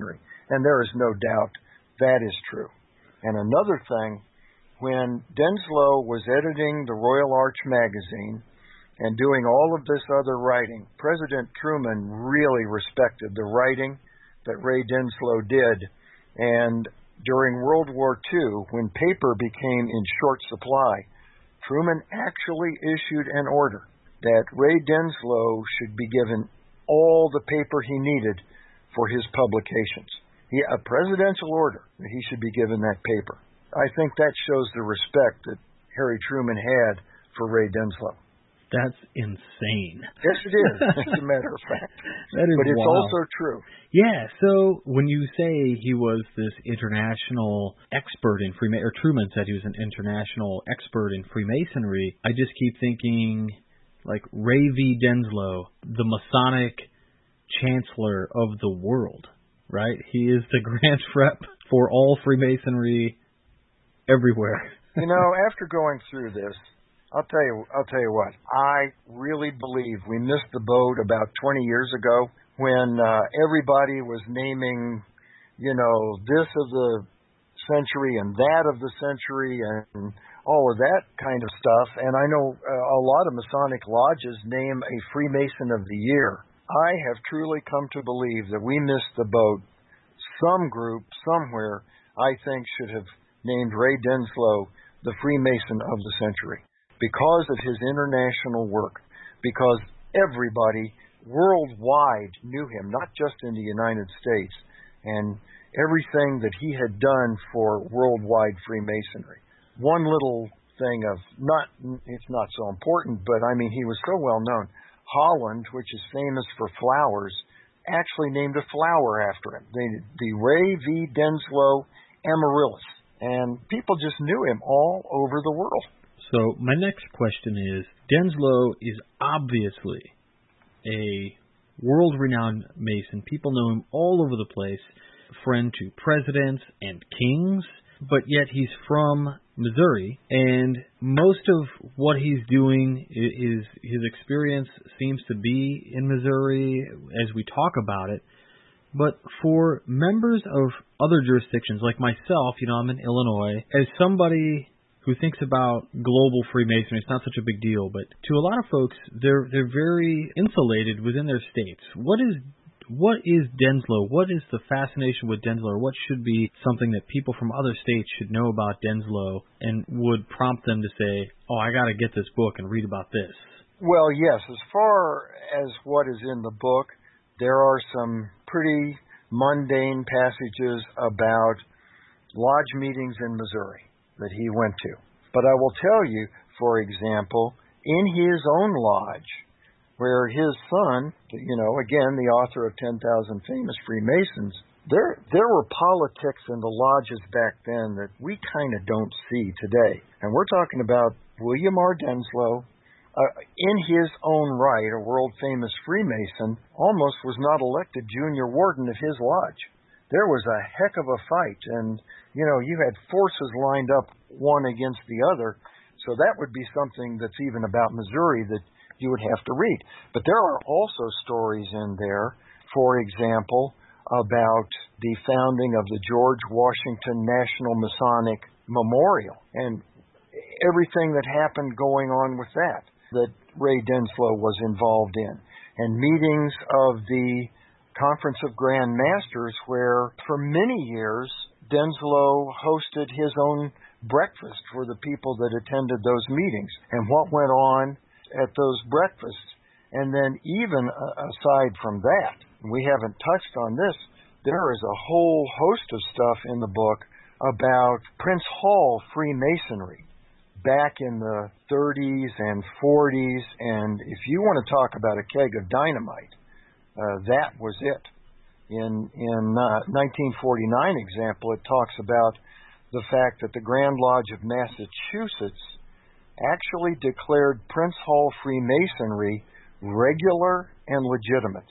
And there is no doubt that is true. And another thing, when Denslow was editing the Royal Arch magazine and doing all of this other writing, President Truman really respected the writing that Ray Denslow did. And during World War Two, when paper became in short supply, Truman actually issued an order that Ray Denslow should be given all the paper he needed for his publications. He, a presidential order that he should be given that paper. I think that shows the respect that Harry Truman had for Ray Denslow. That's insane. Yes, it is, as a matter of fact. That is but it's wild. also true. Yeah, so when you say he was this international expert in Freemasonry, or Truman said he was an international expert in Freemasonry, I just keep thinking, like, Ray V. Denslow, the Masonic chancellor of the world, right? He is the grand rep for all Freemasonry everywhere. You know, after going through this, I'll tell you, I'll tell you what. I really believe we missed the boat about twenty years ago when uh, everybody was naming, you know, this of the century and that of the century and all of that kind of stuff. And I know uh, a lot of Masonic lodges name a Freemason of the year. I have truly come to believe that we missed the boat. Some group somewhere, I think, should have named Ray Denslow the Freemason of the century, because of his international work, because everybody worldwide knew him, not just in the United States, and everything that he had done for worldwide Freemasonry. One little thing of, not, it's not so important, but I mean, he was so well known. Holland, which is famous for flowers, actually named a flower after him, the, the Ray V. Denslow Amaryllis, and people just knew him all over the world. So my next question is, Denslow is obviously a world-renowned Mason. People know him all over the place, friend to presidents and kings, but yet he's from Missouri, and most of what he's doing is, his experience seems to be in Missouri as we talk about it. But for members of other jurisdictions, like myself, you know, I'm in Illinois, as somebody who thinks about global Freemasonry, it's not such a big deal, but to a lot of folks, they're they're very insulated within their states. What is what is Denslow? What is the fascination with Denslow? Or what should be something that people from other states should know about Denslow and would prompt them to say, oh, I got to get this book and read about this? Well, yes, as far as what is in the book, there are some pretty mundane passages about lodge meetings in Missouri that he went to. But I will tell you, for example, in his own lodge, where his son, you know, again, the author of ten thousand Famous Freemasons, there there were politics in the lodges back then that we kind of don't see today. And we're talking about William R. Denslow, uh, in his own right, a world-famous Freemason, almost was not elected junior warden of his lodge. There was a heck of a fight, and, you know, you had forces lined up one against the other, so that would be something that's even about Missouri that you would have to read. But there are also stories in there, for example, about the founding of the George Washington National Masonic Memorial, and everything that happened going on with that, that Ray Denslow was involved in, and meetings of the Conference of Grand Masters, where for many years Denslow hosted his own breakfast for the people that attended those meetings, and what went on at those breakfasts. And then even aside from that, we haven't touched on this, there is a whole host of stuff in the book about Prince Hall Freemasonry back in the thirties and forties, and if you want to talk about a keg of dynamite, uh, that was it. In in uh, nineteen forty-nine example, it talks about the fact that the Grand Lodge of Massachusetts actually declared Prince Hall Freemasonry regular and legitimate.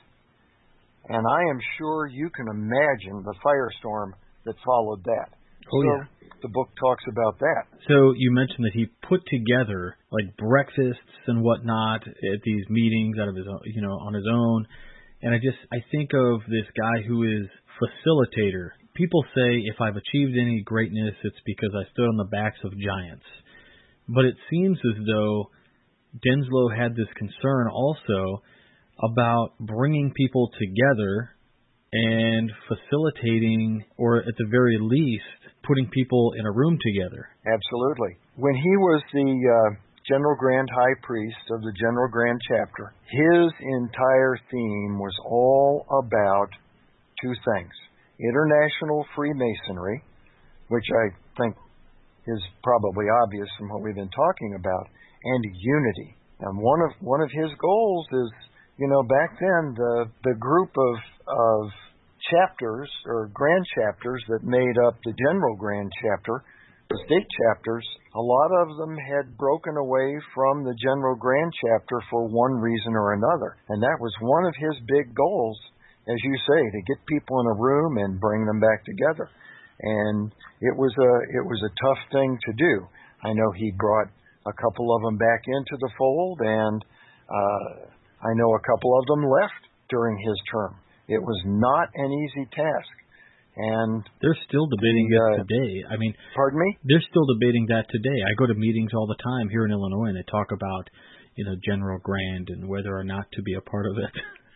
And I am sure you can imagine the firestorm that followed that. Oh, so yeah. The book talks about that. So you mentioned that he put together like breakfasts and whatnot at these meetings out of his own, you know, on his own. And I just, I think of this guy who is facilitator. People say if I've achieved any greatness, it's because I stood on the backs of giants. But it seems as though Denslow had this concern also about bringing people together and facilitating, or at the very least, putting people in a room together. Absolutely. When he was the uh, General Grand High Priest of the General Grand Chapter, his entire theme was all about two things: international Freemasonry, which I think is probably obvious from what we've been talking about, and unity. And one of one of his goals is, you know, back then the the group of of chapters or grand chapters that made up the General Grand Chapter, the state chapters, a lot of them had broken away from the General Grand Chapter for one reason or another. And that was one of his big goals, as you say, to get people in a room and bring them back together. And it was a it was a tough thing to do. I know he brought a couple of them back into the fold, and uh, I know a couple of them left during his term. It was not an easy task. And they're still debating the, that uh, today. I mean, pardon me? They're still debating that today. I go to meetings all the time here in Illinois, and they talk about, you know, General Grand and whether or not to be a part of it.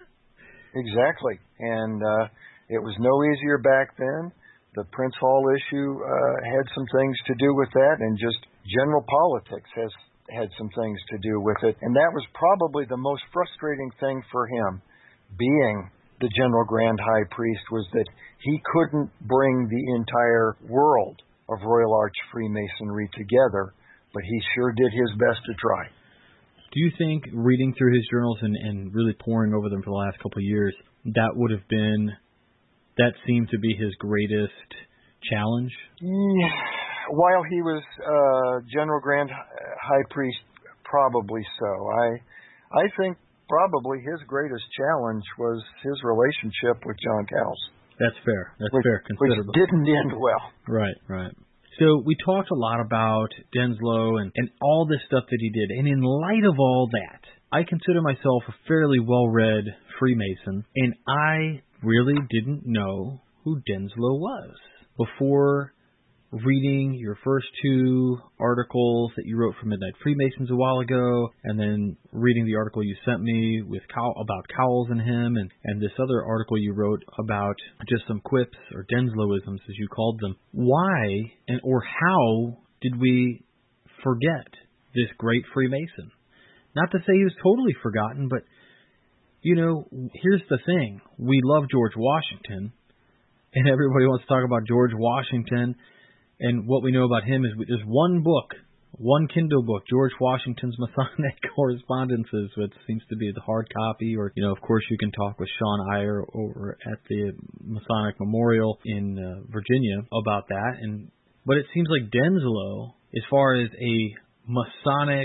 Exactly. And uh, it was no easier back then. The Prince Hall issue uh, had some things to do with that, and just general politics has had some things to do with it. And that was probably the most frustrating thing for him, being the General Grand High Priest, was that he couldn't bring the entire world of Royal Arch Freemasonry together, but he sure did his best to try. Do you think, reading through his journals and, and really poring over them for the last couple of years, that would have been, that seemed to be his greatest challenge? Yeah. While he was uh, General Grand High Priest, probably so. I, I think probably his greatest challenge was his relationship with John Cowles. That's fair. That's which, fair. Considerable. Which didn't end well. Right, right. So we talked a lot about Denslow and, and all this stuff that he did. And in light of all that, I consider myself a fairly well-read Freemason, and I really didn't know who Denslow was before reading your first two articles that you wrote for Midnight Freemasons a while ago, and then reading the article you sent me with Cow- about Cowles and him, and, and this other article you wrote about just some quips, or Denslowisms as you called them. Why and or how did we forget this great Freemason? Not to say he was totally forgotten, but, you know, here's the thing. We love George Washington, and everybody wants to talk about George Washington. And what we know about him is there's one book, one Kindle book, George Washington's Masonic Correspondences, which seems to be the hard copy. Or, you know, of course, you can talk with Sean Iyer over at the Masonic Memorial in uh, Virginia about that. And but it seems like Denslow, as far as a Masonic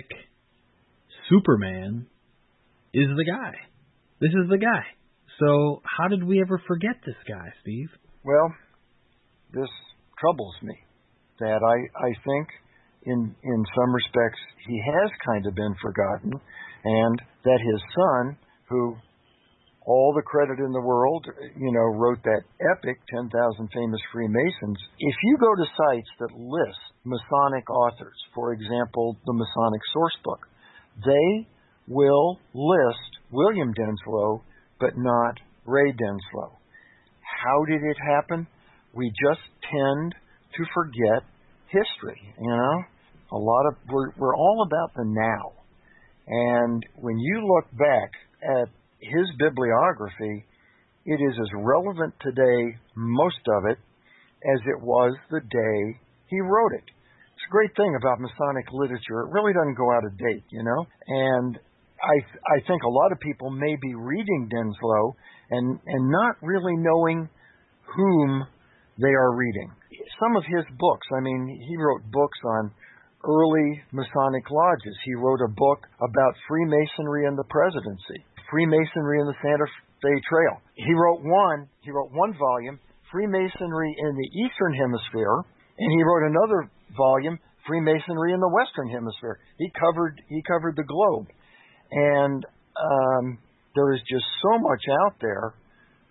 Superman, is the guy. This is the guy. So how did we ever forget this guy, Steve? Well, this troubles me. That I, I think in in some respects he has kind of been forgotten, and that his son, who all the credit in the world, you know, wrote that epic ten thousand Famous Freemasons. If you go to sites that list Masonic authors, for example, the Masonic Sourcebook, they will list William Denslow, but not Ray Denslow. How did it happen? We just tend to forget history, you know. A lot of we're we're all about the now, and when you look back at his bibliography, it is as relevant today, most of it, as it was the day he wrote it. It's a great thing about Masonic literature; it really doesn't go out of date, you know. And I I think a lot of people may be reading Denslow and and not really knowing whom they are reading. Some of his books, I mean, he wrote books on early Masonic lodges. He wrote a book about Freemasonry and the presidency, Freemasonry and the Santa Fe Trail. He wrote one, he wrote one volume, Freemasonry in the Eastern Hemisphere, and he wrote another volume, Freemasonry in the Western Hemisphere. He covered he covered the globe. And um, there is just so much out there.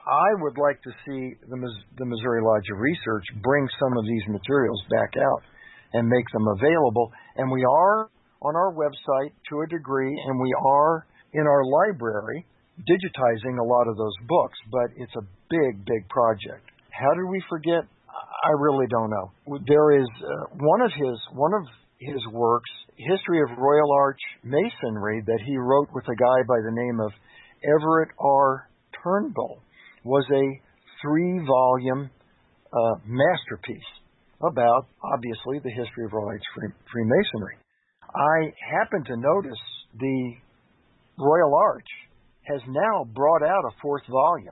I would like to see the, the Missouri Lodge of Research bring some of these materials back out and make them available. And we are on our website to a degree, and we are in our library digitizing a lot of those books, but it's a big, big project. How did we forget? I really don't know. There is uh, one of his one of his works, History of Royal Arch Masonry, that he wrote with a guy by the name of Everett R. Turnbull, was a three-volume uh, masterpiece about, obviously, the history of Royal Arch Freemasonry. I happen to notice the Royal Arch has now brought out a fourth volume.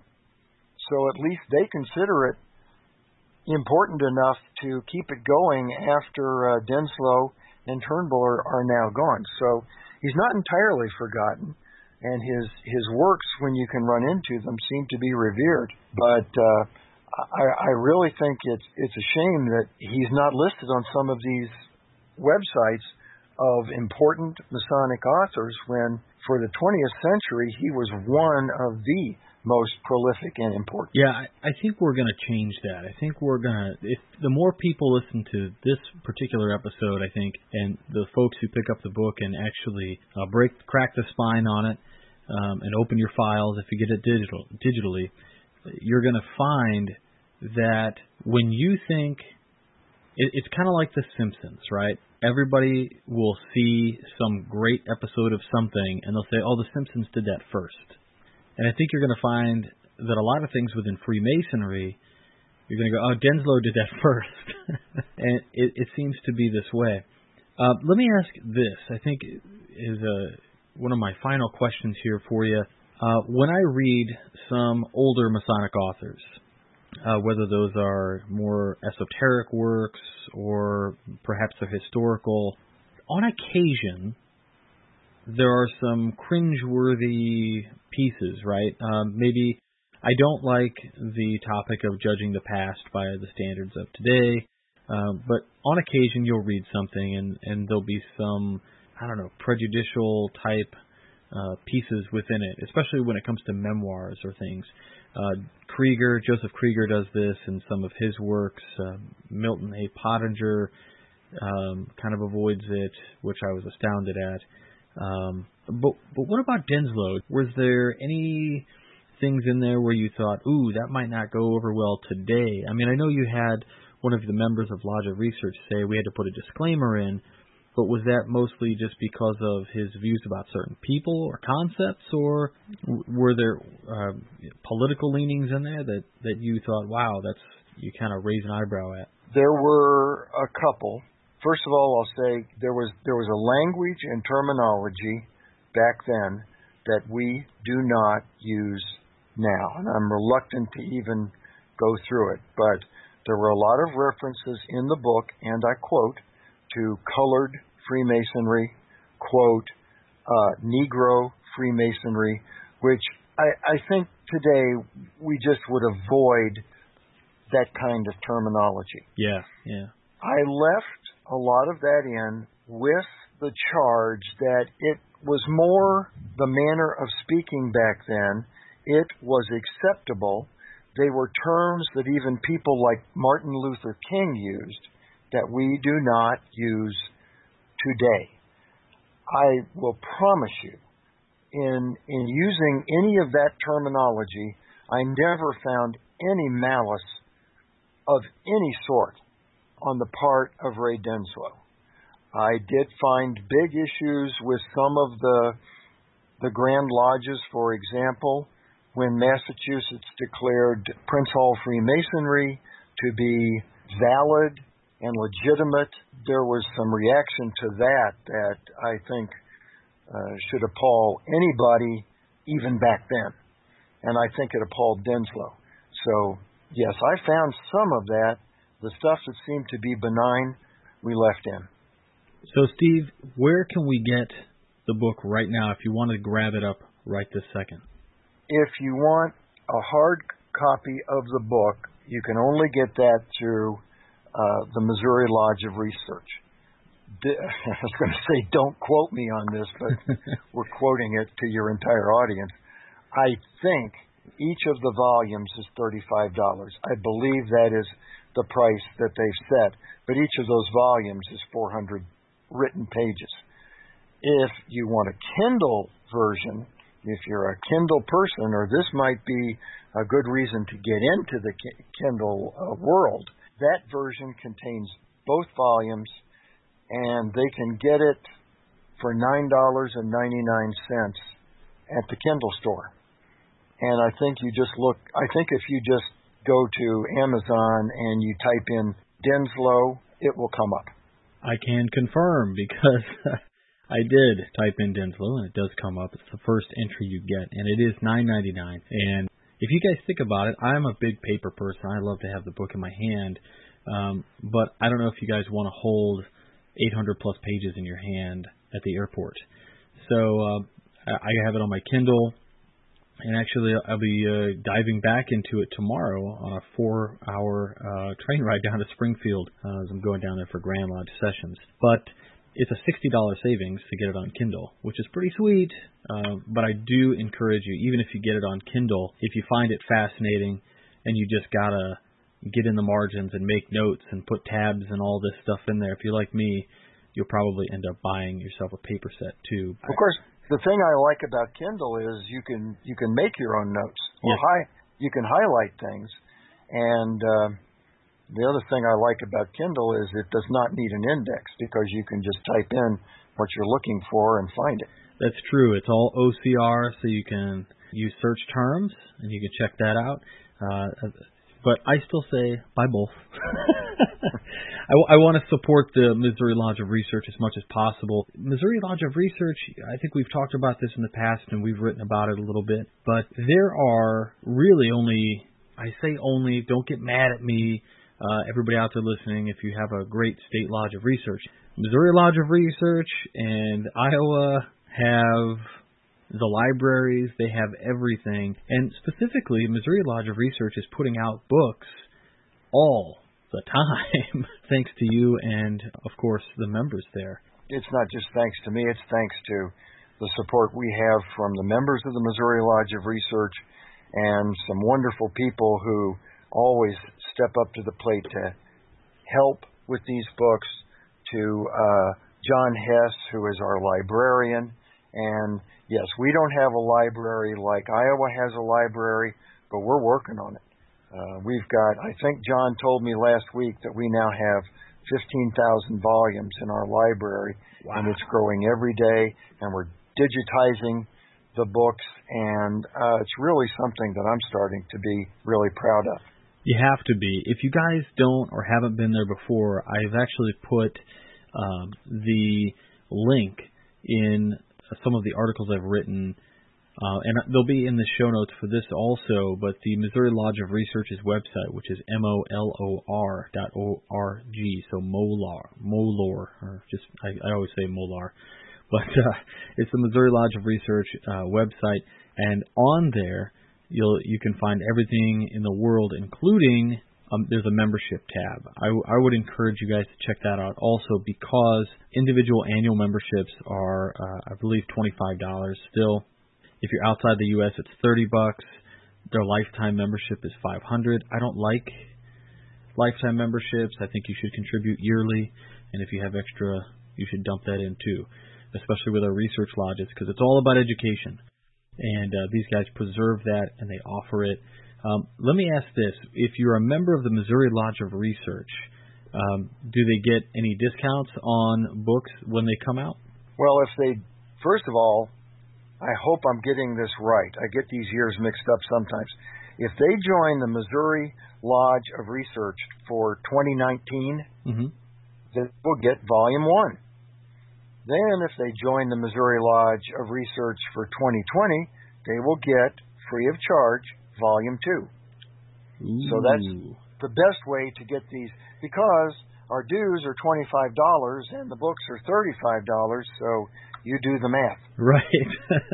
So at least they consider it important enough to keep it going after uh, Denslow and Turnbull are, are now gone. So he's not entirely forgotten, and his his works, when you can run into them, seem to be revered. But uh, I, I really think it's it's a shame that he's not listed on some of these websites of important Masonic authors when, for the twentieth century, he was one of the most prolific and important. Yeah, I, I think we're going to change that. I think we're going to, if the more people listen to this particular episode, I think, and the folks who pick up the book and actually uh, break, crack the spine on it um, and open your files, if you get it digital, digitally, you're going to find that when you think, it, it's kind of like The Simpsons, right? Everybody will see some great episode of something, and they'll say, oh, The Simpsons did that first. And I think you're going to find that a lot of things within Freemasonry, you're going to go, oh, Denslow did that first. And it, it seems to be this way. Uh, let me ask this, I think is a, one of my final questions here for you. Uh, when I read some older Masonic authors, uh, whether those are more esoteric works or perhaps they're historical, on occasion, there are some cringeworthy pieces, right? Um, maybe I don't like the topic of judging the past by the standards of today, um, but on occasion you'll read something and, and there'll be some, I don't know, prejudicial type uh, pieces within it, especially when it comes to memoirs or things. Uh, Krieger, Joseph Krieger does this in some of his works. Uh, Milton A. Pottinger um, kind of avoids it, which I was astounded at. Um, but but what about Denslow? Was there any things in there where you thought, ooh, that might not go over well today? I mean, I know you had one of the members of Lodge of Research say we had to put a disclaimer in, but was that mostly just because of his views about certain people or concepts, or were there uh, political leanings in there that, that you thought, wow, that's, you kind of raise an eyebrow at? There were a couple. First of all, I'll say there was there was a language and terminology back then that we do not use now, and I'm reluctant to even go through it. But there were a lot of references in the book, and I quote, to colored Freemasonry, quote, uh, Negro Freemasonry, which I, I think today we just would avoid that kind of terminology. Yeah, yeah. I left a lot of that in with the charge that it was more the manner of speaking back then. It was acceptable. They were terms that even people like Martin Luther King used that we do not use today. I will promise you, in in using any of that terminology, I never found any malice of any sort on the part of Ray Denslow. I did find big issues with some of the the Grand Lodges, for example, when Massachusetts declared Prince Hall Freemasonry to be valid and legitimate. There was some reaction to that that I think uh, should appall anybody even back then. And I think it appalled Denslow. So, yes, I found some of that. The stuff that seemed to be benign, we left in. So, Steve, where can we get the book right now if you want to grab it up right this second? If you want a hard copy of the book, you can only get that through uh, the Missouri Lodge of Research. I was going to say, don't quote me on this, but we're quoting it to your entire audience. I think Each of the volumes is thirty-five dollars. I believe that is the price that they've set, but each of those volumes is four hundred written pages. If you want a Kindle version, if you're a Kindle person, or this might be a good reason to get into the Kindle uh, world, that version contains both volumes, and they can get it for nine dollars and ninety-nine cents at the Kindle store. And I think you just look, I think if you just go to Amazon and you type in Denslow, it will come up. I can confirm because I did type in Denslow and it does come up. It's the first entry you get, and it is nine ninety-nine. And if you guys think about it, I'm a big paper person. I love to have the book in my hand, um, but I don't know if you guys want to hold eight hundred plus pages in your hand at the airport. So uh, I have it on my Kindle. And actually, I'll be uh, diving back into it tomorrow on a four-hour uh, train ride down to Springfield uh, as I'm going down there for Grand Lodge sessions. But it's a sixty dollars savings to get it on Kindle, which is pretty sweet. Uh, but I do encourage you, even if you get it on Kindle, if you find it fascinating and you just got to get in the margins and make notes and put tabs and all this stuff in there, if you're like me, you'll probably end up buying yourself a paper set too. Of course. The thing I like about Kindle is you can you can make your own notes. Or yes. hi, you can highlight things. And uh, the other thing I like about Kindle is it does not need an index because you can just type in what you're looking for and find it. That's true. It's all O C R, so you can use search terms, and you can check that out. Uh, but I still say buy both. I, I want to support the Missouri Lodge of Research as much as possible. Missouri Lodge of Research, I think we've talked about this in the past and we've written about it a little bit, but there are really only, I say only, don't get mad at me, uh, everybody out there listening, if you have a great state lodge of research. Missouri Lodge of Research and Iowa have the libraries, they have everything, and specifically Missouri Lodge of Research is putting out books all the time, thanks to you and, of course, the members there. It's not just thanks to me, it's thanks to the support we have from the members of the Missouri Lodge of Research and some wonderful people who always step up to the plate to help with these books, to uh, John Hess, who is our librarian. And, yes, we don't have a library like Iowa has a library, but we're working on it. Uh, we've got, I think John told me last week that we now have fifteen thousand volumes in our library, wow. And it's growing every day, and we're digitizing the books, and uh, it's really something that I'm starting to be really proud of. You have to be. If you guys don't or haven't been there before, I've actually put um, the link in some of the articles I've written. Uh, and they'll be in the show notes for this also, but the Missouri Lodge of Research's website, which is M O L O R dot O R G, so Molar, Molor, or just, I, I always say Molar, but uh, it's the Missouri Lodge of Research uh, website, and on there, you'll you can find everything in the world, including, um, there's a membership tab. I, I would encourage you guys to check that out also, because individual annual memberships are, uh, I believe, twenty-five dollars still. If you're outside the U S, it's thirty bucks. Their lifetime membership is five hundred. I don't like lifetime memberships. I think you should contribute yearly, and if you have extra, you should dump that in too, especially with our research lodges, because it's all about education. And uh, these guys preserve that, and they offer it. Um, let me ask this. If you're a member of the Missouri Lodge of Research, um, do they get any discounts on books when they come out? Well, if they, first of all, I hope I'm getting this right. I get these years mixed up sometimes. If they join the Missouri Lodge of Research for twenty nineteen, mm-hmm. they will get Volume one. Then if they join the Missouri Lodge of Research for twenty twenty, they will get, free of charge, Volume two. Ooh. So that's the best way to get these, because our dues are twenty-five dollars and the books are thirty-five dollars, so you do the math. Right.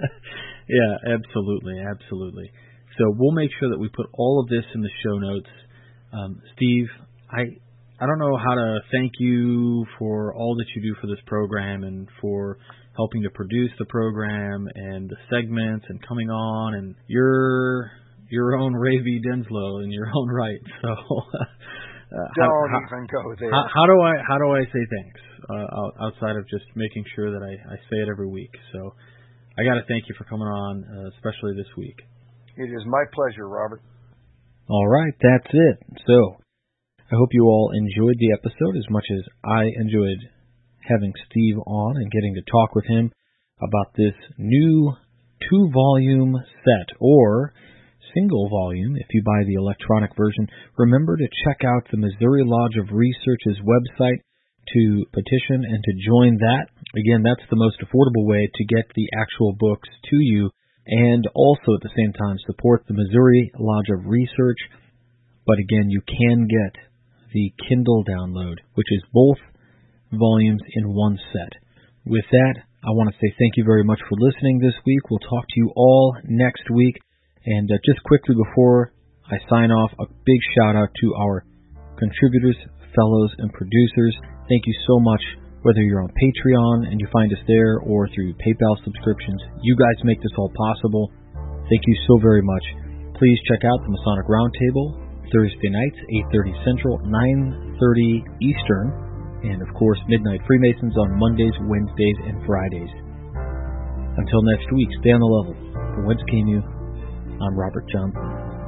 Yeah, absolutely, absolutely. So we'll make sure that we put all of this in the show notes. Um, Steve, I I don't know how to thank you for all that you do for this program and for helping to produce the program and the segments and coming on. And you're your own Ray V. Denslow in your own right. So uh, don't how, even go there. How, how do I how do I say thanks uh, outside of just making sure that I, I say it every week? So I got to thank you for coming on, uh, especially this week. It is my pleasure, Robert. All right, that's it. So I hope you all enjoyed the episode as much as I enjoyed having Steve on and getting to talk with him about this new two-volume set, or single volume if you buy the electronic version. Remember to check out the Missouri Lodge of Research's website to petition and to join that. Again, that's the most affordable way to get the actual books to you, and also at the same time support the Missouri Lodge of Research. But again, you can get the Kindle download, which is both volumes in one set. With that, I want to say thank you very much for listening this week. We'll talk to you all next week. And uh, just quickly before I sign off, a big shout out to our contributors, fellows, and producers. Thank you so much, whether you're on Patreon and you find us there or through PayPal subscriptions. You guys make this all possible. Thank you so very much. Please check out the Masonic Roundtable Thursday nights, eight thirty Central, nine thirty Eastern, and of course Midnight Freemasons on Mondays, Wednesdays, and Fridays. Until next week, stay on the level. From Whence Came You, I'm Robert Johnson.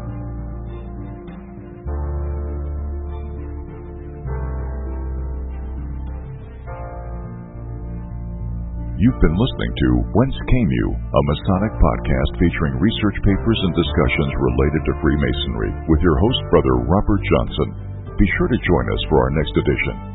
You've been listening to Whence Came You, a Masonic podcast featuring research papers and discussions related to Freemasonry with your host, Brother Robert Johnson. Be sure to join us for our next edition.